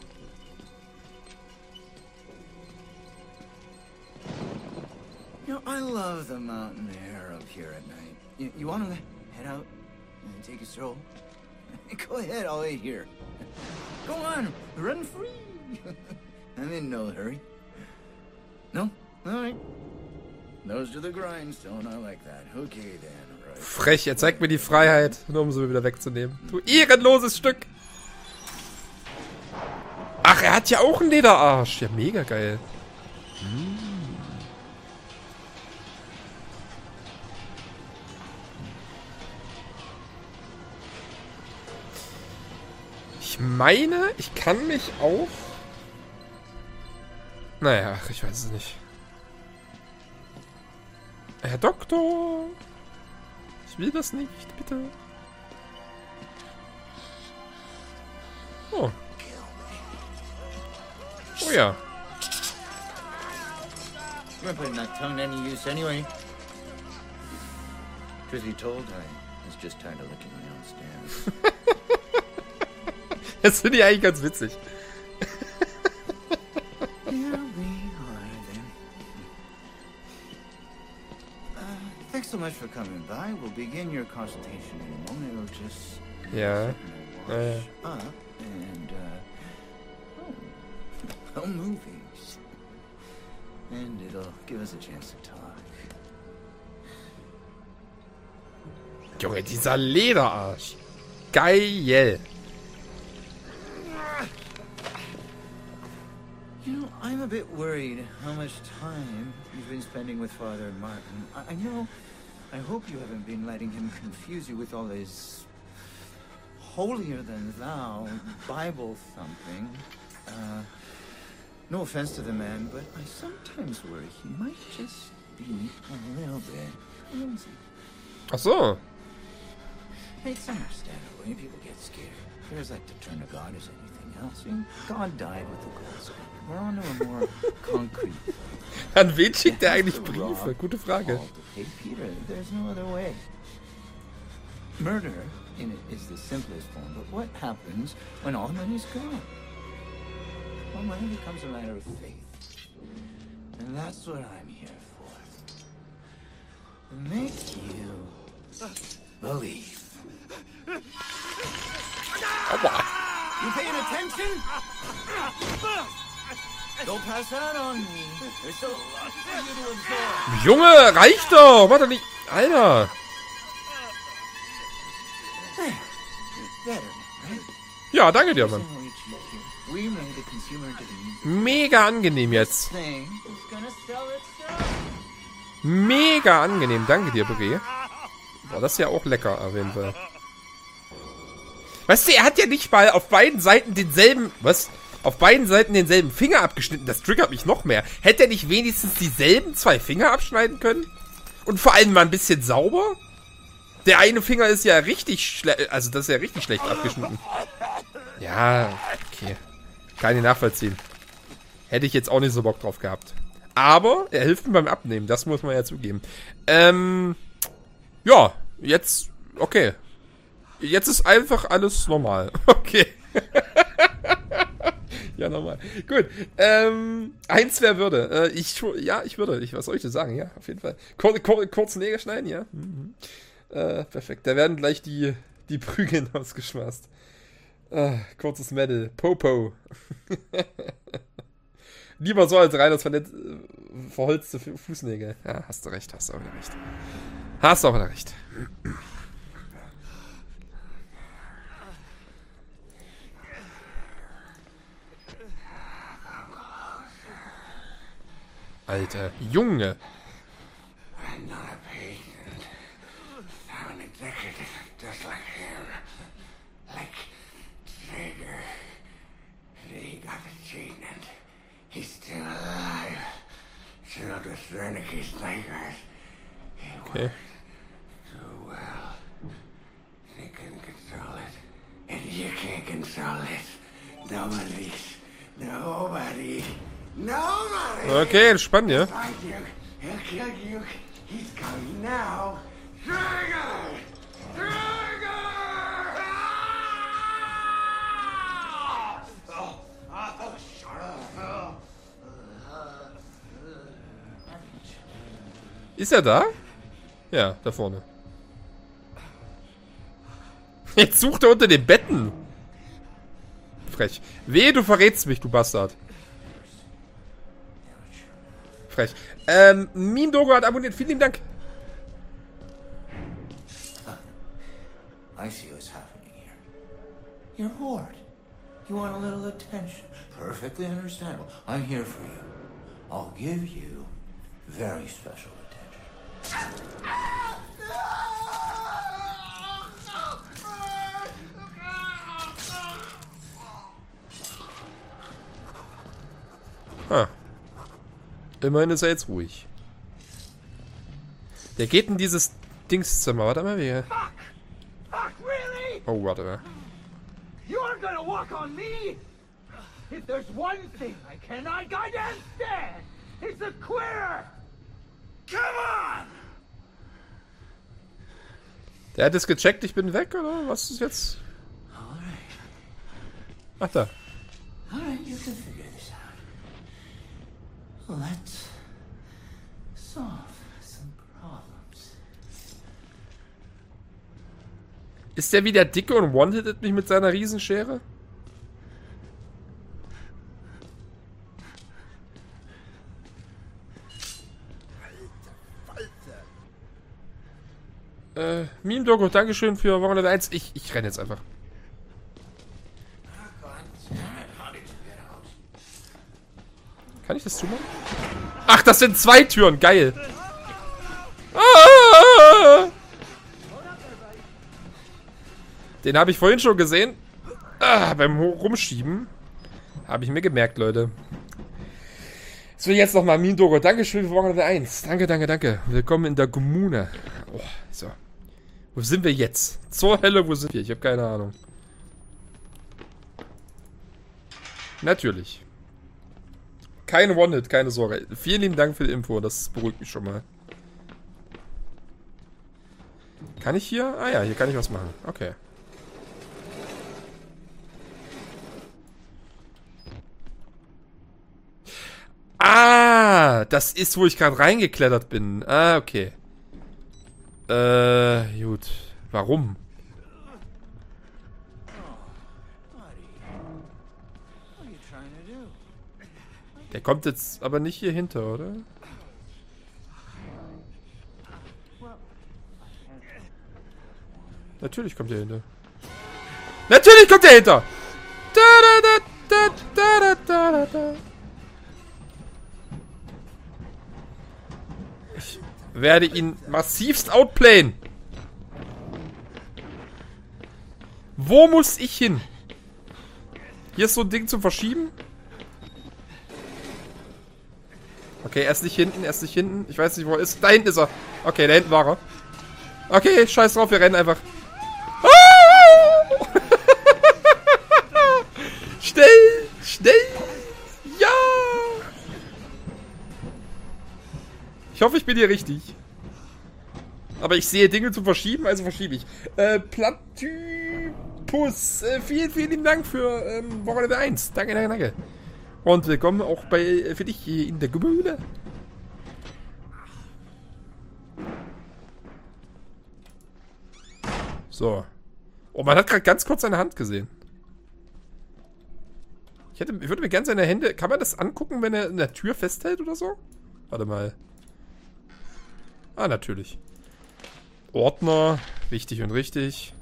love the mountain air up here at night. You want to head out and take a stroll? Go ahead, I'll wait here. Go on, run free. I'm in no hurry. No? All right. Nose to the grindstone, I like that. Okay then, right. Frech, er zeigt mir die Freiheit, nur um sie wieder wegzunehmen. Du ehrenloses Stück. Ach, er hat ja auch einen Lederarsch. Ja, mega geil. Ich meine, ich kann mich auf... Naja, ach, ich weiß es nicht. Herr Doktor! Ich will das nicht, bitte. Oh. Oh ja. I'm not putting that tongue to any use anyway. Truth be told, I was just tired of licking my own stamp. Das finde ich eigentlich ganz witzig. Here we are then. Thanks so much for coming by. We'll begin your consultation in a moment. It'll just Ja. wash up and oh, movies. And it'll give us a chance to talk. Junge, dieser Lederarsch. Geil. You know, I'm a bit worried how much time you've been spending with Father Martin. I know. I hope you haven't been letting him confuse you with all his holier-than-thou Bible thumping. No offense to the man, but I sometimes worry he might just be a little bit crazy. Ach so. It's understandable when people get scared. There's like to turn to God as anything else. I mean, God died with the gold standard. We're on to a more concrete. An wen schickt er eigentlich Briefe? Gute Frage. Hey, Peter, there's no other way. Murder in it is the simplest form, but what happens when all money's gone? Well, money becomes a matter of faith. And that's what I'm here for. To make you believe. Aua. You paying attention? Don't pass out on me. There's so much for you to absorb. Junge, reicht doch. Mach doch nicht... Alter. Better, right? Ja, danke dir, Mann. We made the consumer into the user. Mega angenehm jetzt. Thing is gonna sell itself. Mega angenehm. Danke dir, Bre. Boah, das ist ja auch lecker, auf jeden Fall. Weißt du, er hat ja nicht mal auf beiden Seiten denselben... Was? Auf beiden Seiten denselben Finger abgeschnitten. Das triggert mich noch mehr. Hätte er nicht wenigstens dieselben zwei Finger abschneiden können? Und vor allem mal ein bisschen sauber? Der eine Finger ist ja richtig schlecht... Also, das ist ja richtig schlecht abgeschnitten. Ja, okay. Kann ich nachvollziehen. Hätte ich jetzt auch nicht so Bock drauf gehabt. Aber er hilft mir beim Abnehmen. Das muss man ja zugeben. Ja, jetzt... Okay. Jetzt ist einfach alles normal. Okay. Ja, normal. Gut. Eins wer würde. Ich würde. Was soll ich denn sagen? Ja, auf jeden Fall. Kurz Nägel schneiden, ja. Mhm. Perfekt. Da werden gleich die Prügel ausgeschmast. Kurzes Mädel. Popo. Lieber so als rein als verholzte Fußnägel. Ja, hast du recht. Hast du auch wieder recht. Hast du auch wieder recht. Alter Junge. I'm not a patient. I'm an executive just like him. Like Traeger. He got the gene and he's still alive. So the Wernicke Snipers. He Okay. works so well. They can control it. And you can't control it. Nobody. Okay, entspann dir. He'll kill you. He's coming now. Trigger! Trigger! Ist er da? Ja, da vorne. Jetzt sucht er unter den Betten. Frech. Wehe, du verrätst mich, du Bastard. Frech. Meme-Dogo hat abonniert. Vielen lieben Dank. I see what's happening here. You're bored. You want a little attention. Perfectly understandable. I'm here for you. I'll give you very special attention. Ah. Immerhin ist er jetzt ruhig. Der geht in dieses Dingszimmer. Warte mal, wie... Fuck, really? Oh, warte mal. You're gonna walk on me? If there's one thing I cannot goddamn stand, it's a queer! Come on! Der hat es gecheckt, ich bin weg, oder? Was ist jetzt? Ach, da. Alright, you can figure this out. Let's solve some problems. Ist der wieder dicke und one-hitted mich mit seiner Riesenschere? Meme-Dogo, Dankeschön für Wochenende 1. Ich renne jetzt einfach. Kann ich das zumachen? Ach, das sind 2 Türen. Geil. Ah! Den habe ich vorhin schon gesehen. Beim Rumschieben. Habe ich mir gemerkt, Leute. So, jetzt nochmal Meme-Dogo. Dankeschön für Wochenende 1. Danke, danke, danke. Willkommen in der Kommune. Oh, so. Wo sind wir jetzt? Zur Hölle, wo sind wir? Ich habe keine Ahnung. Natürlich. Keine One-Hit, keine Sorge. Vielen lieben Dank für die Info. Das beruhigt mich schon mal. Kann ich hier? Ah ja, hier kann ich was machen. Okay. Ah, das ist, wo ich gerade reingeklettert bin. Ah, okay. Gut. Warum? Der kommt jetzt aber nicht hier hinter, oder? Natürlich kommt er hinter. Natürlich kommt er hinter! Da, da, da, da, da, da, da. Ich werde ihn massivst outplayen. Wo muss ich hin? Hier ist so ein Ding zum Verschieben. Okay, er ist nicht hinten, er ist nicht hinten. Ich weiß nicht, wo er ist. Da hinten ist er. Okay, da hinten war er. Okay, scheiß drauf, wir rennen einfach. Oh! Schnell! Schnell! Ja! Ich hoffe, ich bin hier richtig. Aber ich sehe Dinge zu verschieben, also verschiebe ich. Platypus, vielen, vielen lieben Dank für Wochenende 1. Danke, danke, danke. Und willkommen auch für dich hier in der Kommune. So. Oh, man hat gerade ganz kurz seine Hand gesehen. Ich würde mir gerne seine Hände... Kann man das angucken, wenn er in der Tür festhält oder so? Warte mal. Ah, natürlich. Ordner. Wichtig und richtig.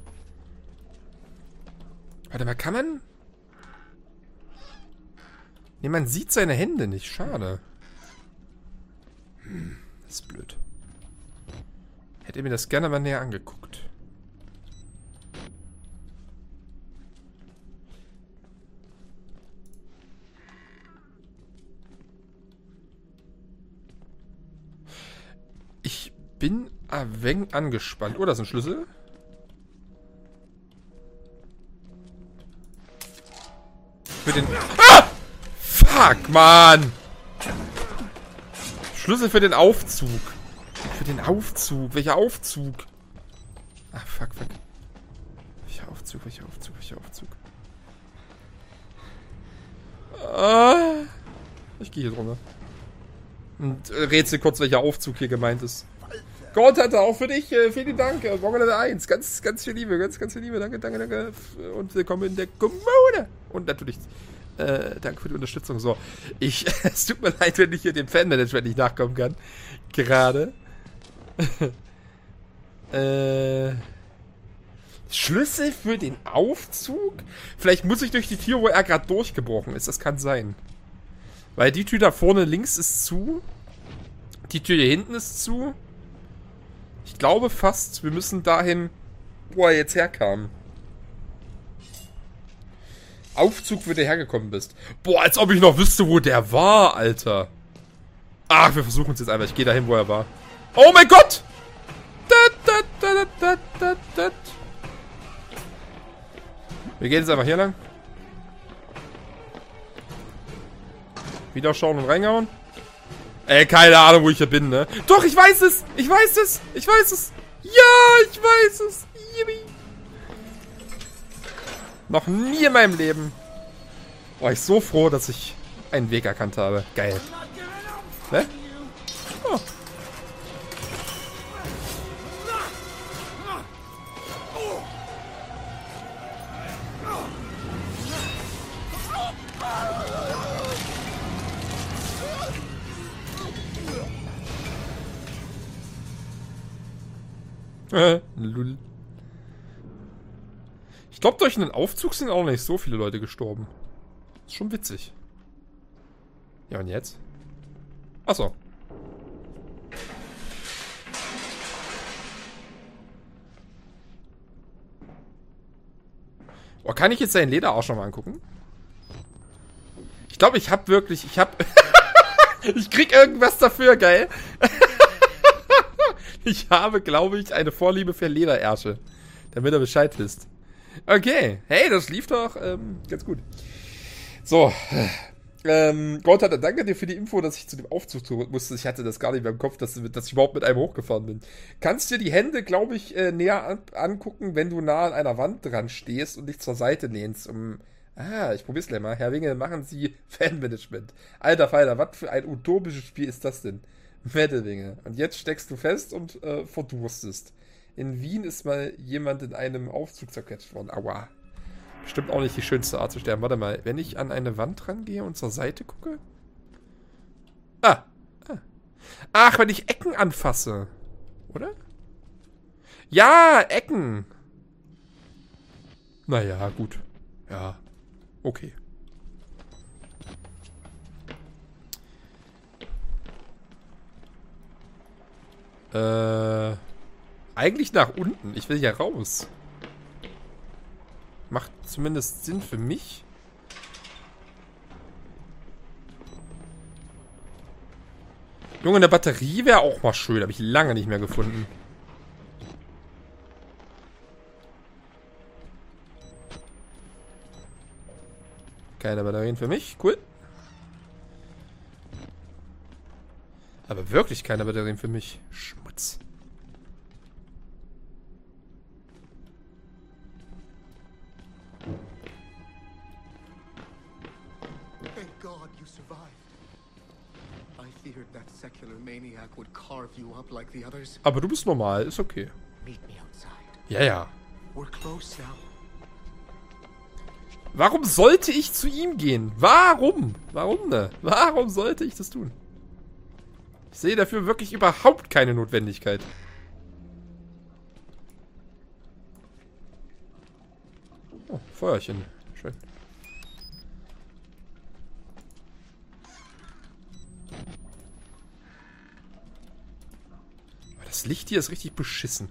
Warte mal, kann man... Ne, man sieht seine Hände nicht. Schade. Das ist blöd. Hätte mir das gerne mal näher angeguckt. Ich bin ein wenig angespannt. Oh, das ist ein Schlüssel. Für den... Ah! Fuck, Mann! Schlüssel für den Aufzug. Für den Aufzug. Welcher Aufzug? Ah, fuck, fuck. Welcher Aufzug, welcher Aufzug, welcher Aufzug? Ah, ich gehe hier drunter. Und rätsel kurz, welcher Aufzug hier gemeint ist. Gott hatte auch für dich, vielen Dank, Morgen 1, ganz viel Liebe, ganz viel Liebe, danke. Und willkommen in der Kommune. Und natürlich, danke für die Unterstützung. So, es tut mir leid, wenn ich hier dem Fanmanagement nicht nachkommen kann. Gerade. Schlüssel für den Aufzug? Vielleicht muss ich durch die Tür, wo er gerade durchgebrochen ist. Das kann sein. Weil die Tür da vorne links ist zu. Die Tür hier hinten ist zu. Ich glaube fast, wir müssen dahin, wo er jetzt herkam. Aufzug, wo du hergekommen bist. Boah, als ob ich noch wüsste, wo der war, Alter. Ach, wir versuchen es jetzt einfach. Ich gehe dahin, wo er war. Oh mein Gott! Wir gehen jetzt einfach hier lang. Wieder schauen und reingehauen. Ey, keine Ahnung, wo ich hier bin, ne? Doch, ich weiß es! Ich weiß es! Ich weiß es! Ja, ich weiß es! Yippie. Noch nie in meinem Leben war ich so froh, dass ich einen Weg erkannt habe. Geil. Ne? Oh. Lull. Ich glaube, durch einen Aufzug sind auch nicht so viele Leute gestorben. Ist schon witzig. Ja, und jetzt? Achso. Oh, kann ich jetzt seinen Lederarsch noch mal angucken? Ich glaube, ich habe wirklich... ich krieg irgendwas dafür, geil. Ich habe, glaube ich, eine Vorliebe für Lederärsche. Damit ihr Bescheid wisst. Okay. Hey, das lief doch ganz gut. So. Gott hatte, danke dir für die Info, dass ich zu dem Aufzug zurück musste. Ich hatte das gar nicht mehr im Kopf, dass ich überhaupt mit einem hochgefahren bin. Kannst dir die Hände, glaube ich, näher angucken, wenn du nah an einer Wand dran stehst und dich zur Seite lehnst. Ich probier's gleich mal. Herr Winge, machen Sie Fanmanagement. Alter Falter, was für ein utopisches Spiel ist das denn? Mittelwinge. Und jetzt steckst du fest und verdurstest. In Wien ist mal jemand in einem Aufzug zerquetscht worden. Aua. Bestimmt auch nicht die schönste Art zu sterben. Warte mal, wenn ich an eine Wand rangehe und zur Seite gucke? Ach, wenn ich Ecken anfasse. Oder? Ja, Ecken. Naja, gut. Ja. Okay. Eigentlich nach unten. Ich will ja raus. Macht zumindest Sinn für mich. Junge, eine Batterie wäre auch mal schön. Habe ich lange nicht mehr gefunden. Keine Batterien für mich. Cool. Aber wirklich keine Batterien für mich. Schmutz. Thank God you survived. I feared that secular maniac would carve you up like the others. Aber du bist normal, ist okay. Meet me outside. Ja, ja. We're close now. Warum sollte ich zu ihm gehen? Warum? Warum ne? Warum sollte ich das tun? Ich sehe dafür wirklich überhaupt keine Notwendigkeit. Oh, Feuerchen. Schön. Aber das Licht hier ist richtig beschissen.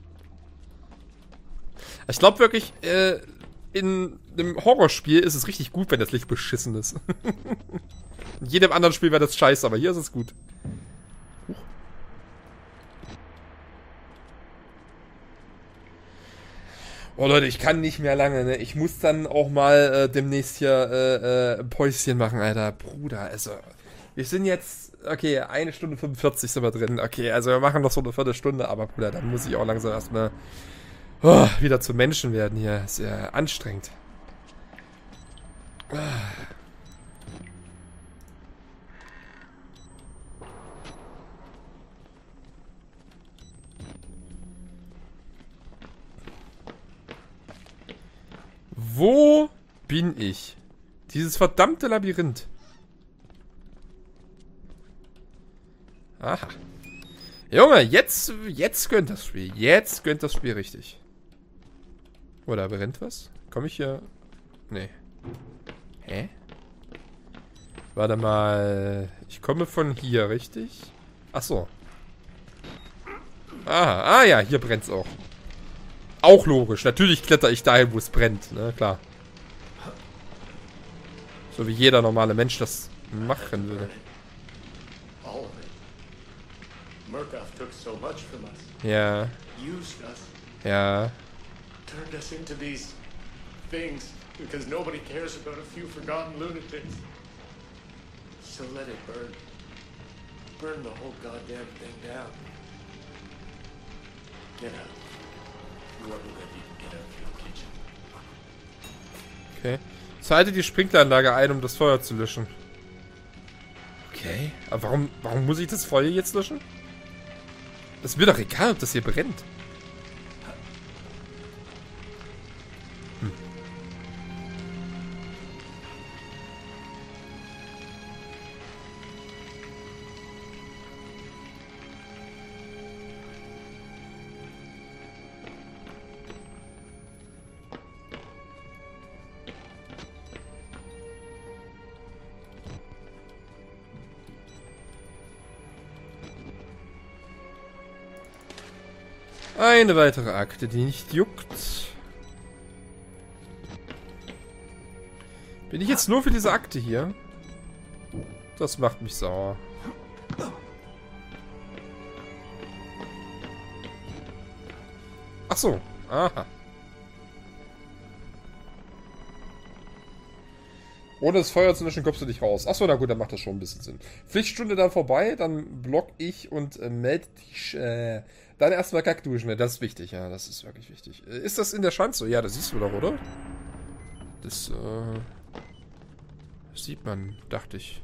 Ich glaube wirklich, in einem Horrorspiel ist es richtig gut, wenn das Licht beschissen ist. In jedem anderen Spiel wäre das scheiße, aber hier ist es gut. Oh Leute, ich kann nicht mehr lange, ne? Ich muss dann auch mal demnächst hier ein Päuschen machen, Alter. Bruder, also... Wir sind jetzt... Okay, 1 Stunde 45 sind wir drin. Okay, also wir machen noch so eine Viertelstunde, aber Bruder, dann muss ich auch langsam erstmal wieder zum Menschen werden hier. Ist ja anstrengend. Wo bin ich? Dieses verdammte Labyrinth. Aha. Junge, jetzt gönnt das Spiel. Jetzt gönnt das Spiel richtig. Oder brennt was? Komme ich hier... Nee. Hä? Warte mal. Ich komme von hier, richtig? Ach so. Aha. Ah ja, hier brennt's auch. Auch logisch. Natürlich kletter ich dahin, wo es brennt. Ne, klar. So wie jeder normale Mensch das machen würde. All of it. Murkoff took so much from us. Ja. Used us. Ja. Turned us into these things because nobody cares about a few forgotten lunatics. So let it burn. Burn the whole goddamn thing down. Get out. Whoever let you get out of your kitchen. Okay. Schalte die Sprinkleranlage ein, um das Feuer zu löschen. Okay. Aber warum muss ich das Feuer jetzt löschen? Das ist mir doch egal, ob das hier brennt. Eine weitere Akte, die nicht juckt. Bin ich jetzt nur für diese Akte hier? Das macht mich sauer. Ach so. Aha. Ohne das Feuer zu löschen, kommst du nicht raus. Achso, na gut, dann macht das schon ein bisschen Sinn. Pflichtstunde dann vorbei, dann block ich und melde dich. Dann erstmal Kackduschen. Das ist wichtig, ja, das ist wirklich wichtig. Ist das in der Schanze? Ja, das siehst du doch, oder? Das sieht man, dachte ich.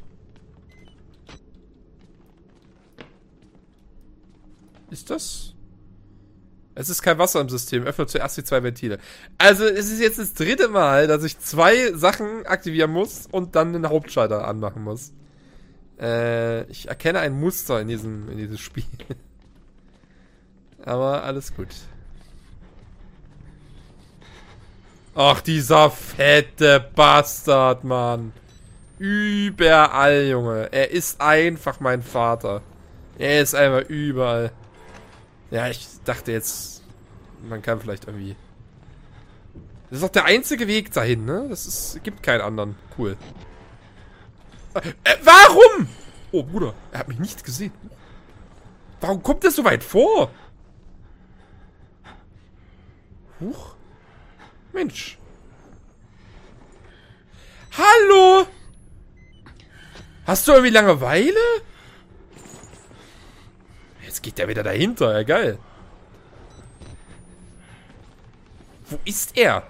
Ist das? Es ist kein Wasser im System. Öffne zuerst die 2 Ventile. Also, es ist jetzt das 3. Mal, dass ich 2 Sachen aktivieren muss und dann den Hauptschalter anmachen muss. Ich erkenne ein Muster in diesem Spiel. Aber alles gut. Ach, dieser fette Bastard, Mann. Überall, Junge. Er ist einfach mein Vater. Er ist einfach überall. Ja, ich dachte jetzt, man kann vielleicht irgendwie... Das ist doch der einzige Weg dahin, ne? Gibt keinen anderen. Cool. Warum? Oh, Bruder, er hat mich nicht gesehen. Warum kommt er so weit vor? Huch. Mensch. Hallo? Hast du irgendwie Langeweile? Jetzt geht der wieder dahinter. Ja, geil. Wo ist er?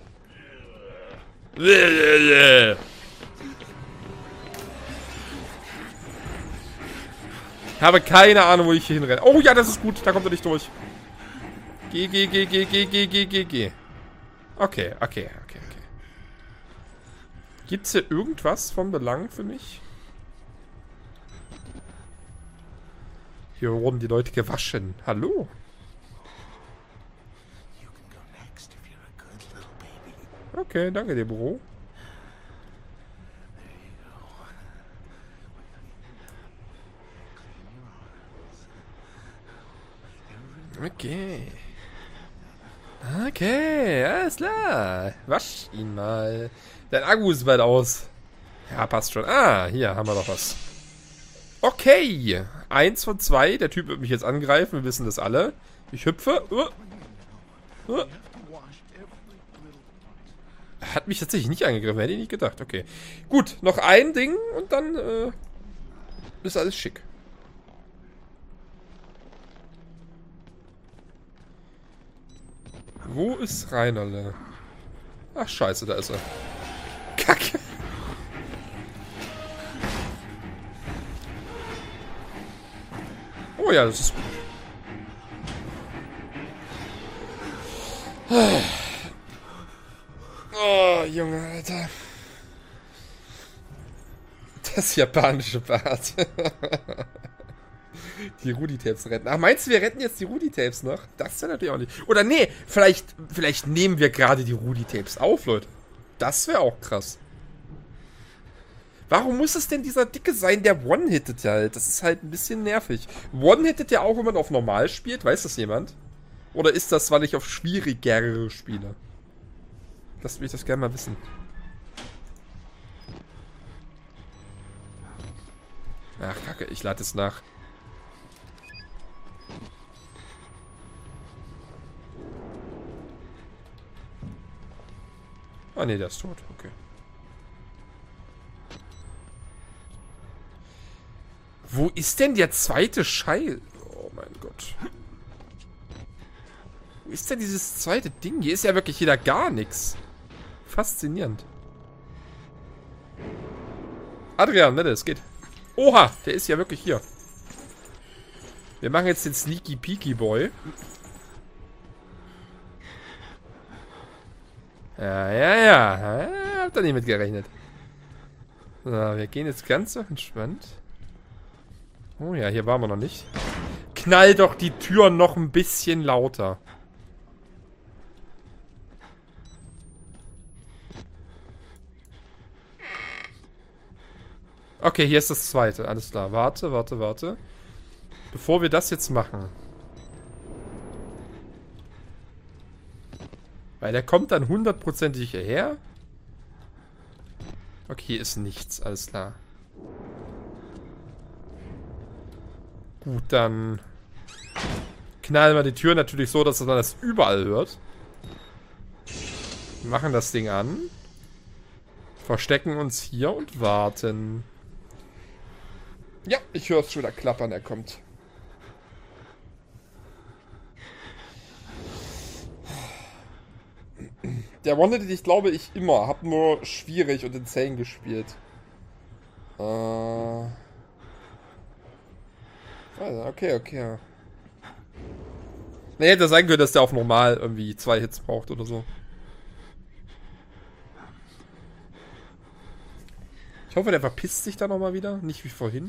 Ich habe keine Ahnung, wo ich hier hinrenne. Oh ja, das ist gut. Da kommt er nicht durch. Geh. Okay. Gibt's hier irgendwas von Belang für mich? Hier wurden die Leute gewaschen. Hallo? Okay, danke dir, Bro. Okay, alles klar. Wasch ihn mal. Dein Akku ist bald aus. Ja, passt schon. Ah, hier haben wir doch was. Okay. 1 von 2. Der Typ wird mich jetzt angreifen. Wir wissen das alle. Ich hüpfe. Er hat mich tatsächlich nicht angegriffen. Hätte ich nicht gedacht. Okay. Gut, noch ein Ding und dann ist alles schick. Wo ist Reinerle? Ach, scheiße, da ist er. Kacke. Oh ja, das ist gut. Oh, Junge, Alter. Das japanische Bad. Die Rudi-Tapes retten. Ach, meinst du, wir retten jetzt die Rudi-Tapes noch? Das wäre natürlich auch nicht... Oder nee, vielleicht nehmen wir gerade die Rudi-Tapes auf, Leute. Das wäre auch krass. Warum muss es denn dieser Dicke sein, der One-Hittet halt? Das ist halt ein bisschen nervig. One-Hittet ja auch, wenn man auf normal spielt. Weiß das jemand? Oder ist das, weil ich auf schwierigere spiele? Lasst mich das gerne mal wissen. Ach, Kacke, ich lade es nach. Ah, ne, der ist tot. Okay. Wo ist denn der zweite Scheil? Oh mein Gott. Wo ist denn dieses zweite Ding? Hier ist ja wirklich wieder gar nichts. Faszinierend. Adrian, ne, es geht. Oha, der ist ja wirklich hier. Wir machen jetzt den Sneaky Peaky Boy. Ja. Habt ihr nicht mit gerechnet. So, wir gehen jetzt ganz so entspannt. Oh ja, hier waren wir noch nicht. Knall doch die Tür noch ein bisschen lauter. Okay, hier ist das zweite. Alles klar. Warte. Bevor wir das jetzt machen. Weil der kommt dann hundertprozentig hierher. Okay, hier ist nichts. Alles klar. Gut, dann knallen wir die Tür natürlich so, dass man das überall hört. Wir machen das Ding an. Verstecken uns hier und warten. Ja, ich höre es schon wieder klappern, er kommt. Der One-Hit, ich glaube ich immer. Hab nur schwierig und insane gespielt. Okay. Ne, hätte sein können, dass der auf normal irgendwie 2 Hits braucht oder so. Ich hoffe, der verpisst sich da nochmal wieder. Nicht wie vorhin.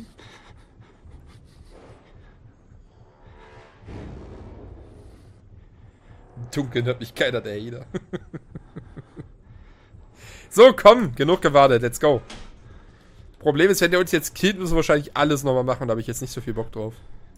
Dunkel hört mich keiner, der Jeder. So, komm. Genug gewartet. Let's go. Problem ist, wenn der uns jetzt killt, müssen wir wahrscheinlich alles nochmal machen. Da habe ich jetzt nicht so viel Bock drauf.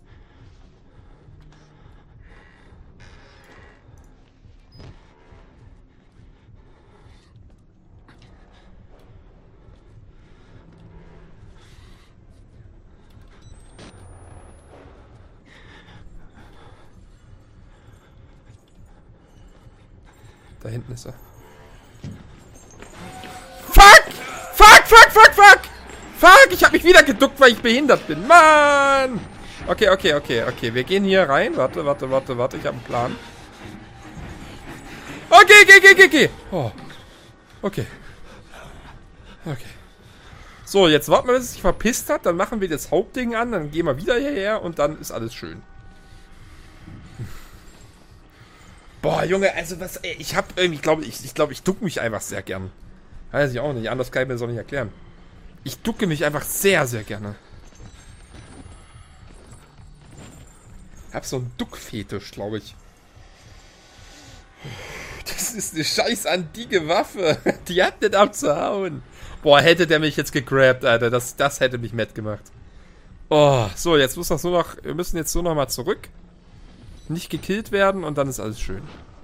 Da hinten ist er. Fuck! Ich hab mich wieder geduckt, weil ich behindert bin. Mann! Okay. Wir gehen hier rein. Warte. Ich habe einen Plan. Okay, geh. Oh. Okay. So, jetzt warten wir, bis es sich verpisst hat. Dann machen wir das Hauptding an. Dann gehen wir wieder hierher und dann ist alles schön. Boah, Junge, also was, ey, ich hab irgendwie, ich glaube, ich duck mich einfach sehr gern. Weiß ich auch nicht, anders kann ich mir das auch nicht erklären. Ich ducke mich einfach sehr, sehr gerne. Ich hab so einen Duckfetisch, glaube ich. Das ist eine scheiß antike Waffe. Die hat nicht abzuhauen. Boah, hätte der mich jetzt gegrabt, Alter. Das hätte mich mad gemacht. Oh, so, jetzt muss das nur noch, wir müssen jetzt nur noch mal zurück. Nicht gekillt werden und dann ist alles schön.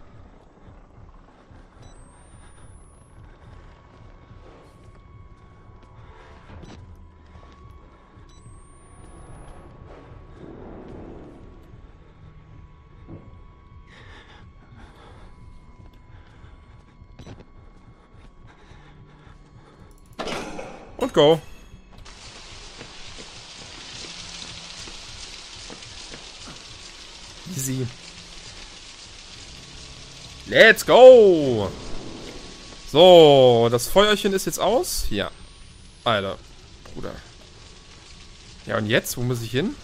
Und go. Easy. Let's go. So, das Feuerchen ist jetzt aus. Hier. Alter. Bruder. Ja, und jetzt? Wo muss ich hin?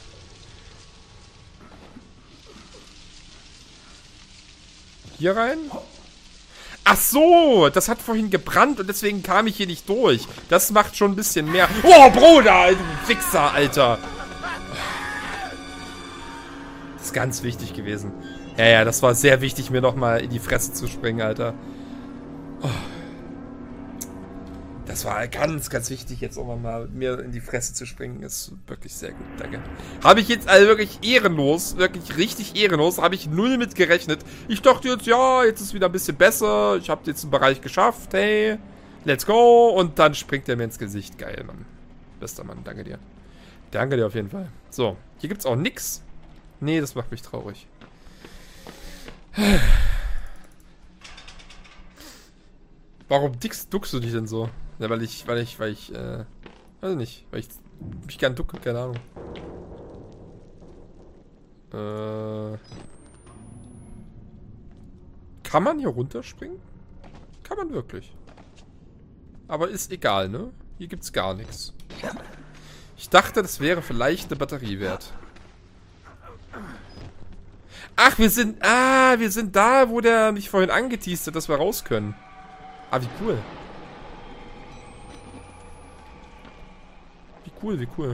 Hier rein? Ach so, das hat vorhin gebrannt und deswegen kam ich hier nicht durch. Das macht schon ein bisschen mehr. Oh, Bruder, du Wichser, Alter. Das ist ganz wichtig gewesen. Ja, das war sehr wichtig, mir nochmal in die Fresse zu springen, Alter. Oh. Das war ganz, ganz wichtig, jetzt auch mal mir in die Fresse zu springen. Ist wirklich sehr gut, danke. Habe ich jetzt also wirklich ehrenlos, wirklich richtig ehrenlos, habe ich null mit gerechnet. Ich dachte jetzt, ja, jetzt ist wieder ein bisschen besser. Ich habe jetzt einen Bereich geschafft, hey, let's go. Und dann springt er mir ins Gesicht. Geil, Mann. Bester Mann, danke dir. Danke dir auf jeden Fall. So, hier gibt's auch nix. Nee, das macht mich traurig. Warum duckst du dich denn so? Ja, weil ich, weiß nicht, weil ich mich gern ducke, keine Ahnung. Kann man hier runterspringen? Kann man wirklich. Aber ist egal, ne? Hier gibt's gar nichts. Ich dachte, das wäre vielleicht eine Batterie wert. Ach, wir sind da, wo der mich vorhin angeteast hat, dass wir raus können. Ah, wie cool. Wie cool.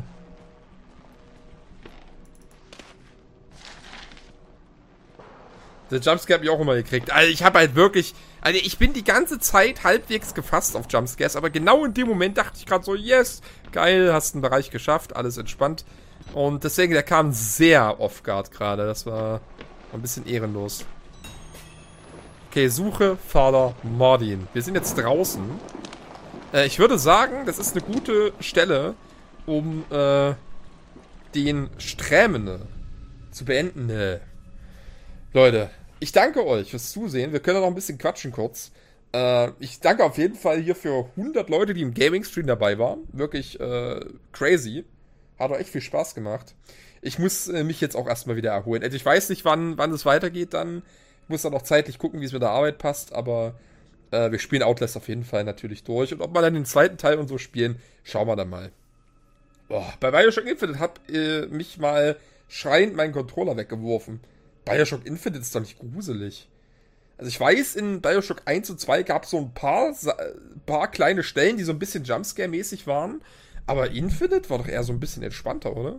Der Jumpscare hat mich auch immer gekriegt. Also ich habe halt wirklich... Also ich bin die ganze Zeit halbwegs gefasst auf Jumpscares, aber genau in dem Moment dachte ich gerade so, yes, geil, hast einen Bereich geschafft, alles entspannt. Und deswegen, der kam sehr off-guard gerade. Das war ein bisschen ehrenlos. Okay, suche Vater Mordin. Wir sind jetzt draußen. Ich würde sagen, das ist eine gute Stelle, um den Strämende zu beenden. Leute, ich danke euch fürs Zusehen. Wir können noch ein bisschen quatschen kurz. Ich danke auf jeden Fall hier für 100 Leute, die im Gaming-Stream dabei waren. Wirklich crazy. Hat auch echt viel Spaß gemacht. Ich muss mich jetzt auch erstmal wieder erholen. Also ich weiß nicht, wann es weitergeht dann. Ich muss dann auch zeitlich gucken, wie es mit der Arbeit passt. Aber wir spielen Outlast auf jeden Fall natürlich durch. Und ob wir dann den zweiten Teil und so spielen, schauen wir dann mal. Boah, bei Bioshock Infinite hat mich mal schreiend meinen Controller weggeworfen. Bioshock Infinite ist doch nicht gruselig. Also ich weiß, in Bioshock 1 und 2 gab es so ein paar kleine Stellen, die so ein bisschen Jumpscare-mäßig waren. Aber Infinite war doch eher so ein bisschen entspannter, oder?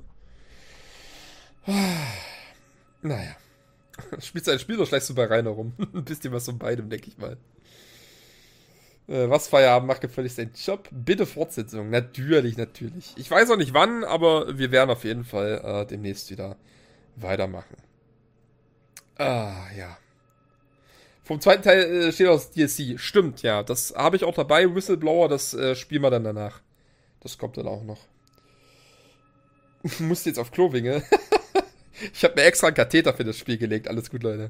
Naja. Spielst du ein Spiel oder schleichst du bei Rainer rum? Ein bisschen was von beidem, denke ich mal. Was Feierabend macht gefälligst deinen Job? Bitte Fortsetzung. Natürlich. Ich weiß auch nicht wann, aber wir werden auf jeden Fall demnächst wieder weitermachen. Ja. Vom zweiten Teil steht auch das DLC. Stimmt, ja. Das habe ich auch dabei. Whistleblower, das spielen wir dann danach. Das kommt dann auch noch. Musste jetzt auf Klowinge. Ich habe mir extra einen Katheter für das Spiel gelegt. Alles gut, Leute.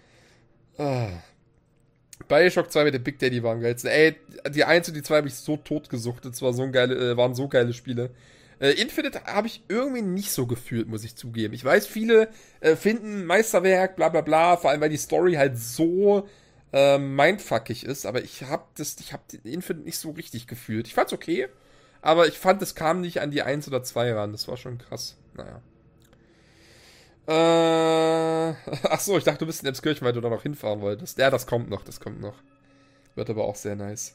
Bioshock 2 mit dem Big Daddy waren geil. Ey, die 1 und die 2 habe ich so totgesuchtet. Das waren so geile Spiele. Infinite habe ich irgendwie nicht so gefühlt, muss ich zugeben. Ich weiß, viele finden Meisterwerk, bla bla bla, vor allem weil die Story halt so mindfuckig ist, aber ich habe Infinite nicht so richtig gefühlt. Ich fand's okay, aber ich fand, es kam nicht an die 1 oder 2 ran. Das war schon krass. Naja. Achso, ich dachte, du bist in Emskirchen, weil du da noch hinfahren wolltest. Ja, das kommt noch. Wird aber auch sehr nice.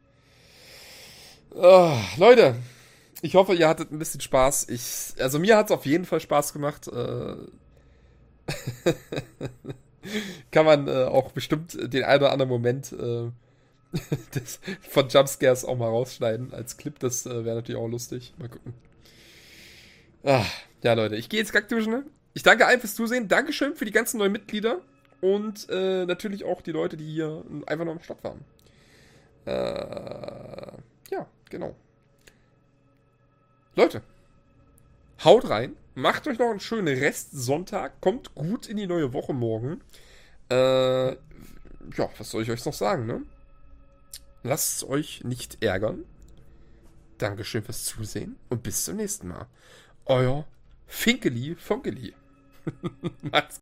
Leute, ich hoffe, ihr hattet ein bisschen Spaß. Also mir hat es auf jeden Fall Spaß gemacht. Kann man auch bestimmt den einen oder anderen Moment von Jumpscares auch mal rausschneiden als Clip. Das wäre natürlich auch lustig. Mal gucken. Ja, Leute, ich gehe jetzt Kackduschen, ne? Ich danke allen fürs Zusehen. Dankeschön für die ganzen neuen Mitglieder. Und natürlich auch die Leute, die hier einfach noch am Start waren. Ja, genau. Leute, haut rein. Macht euch noch einen schönen Restsonntag. Kommt gut in die neue Woche morgen. Ja, was soll ich euch noch sagen, ne? Lasst es euch nicht ärgern. Dankeschön fürs Zusehen. Und bis zum nächsten Mal. Euer Finkeli Fonkeli. Macht's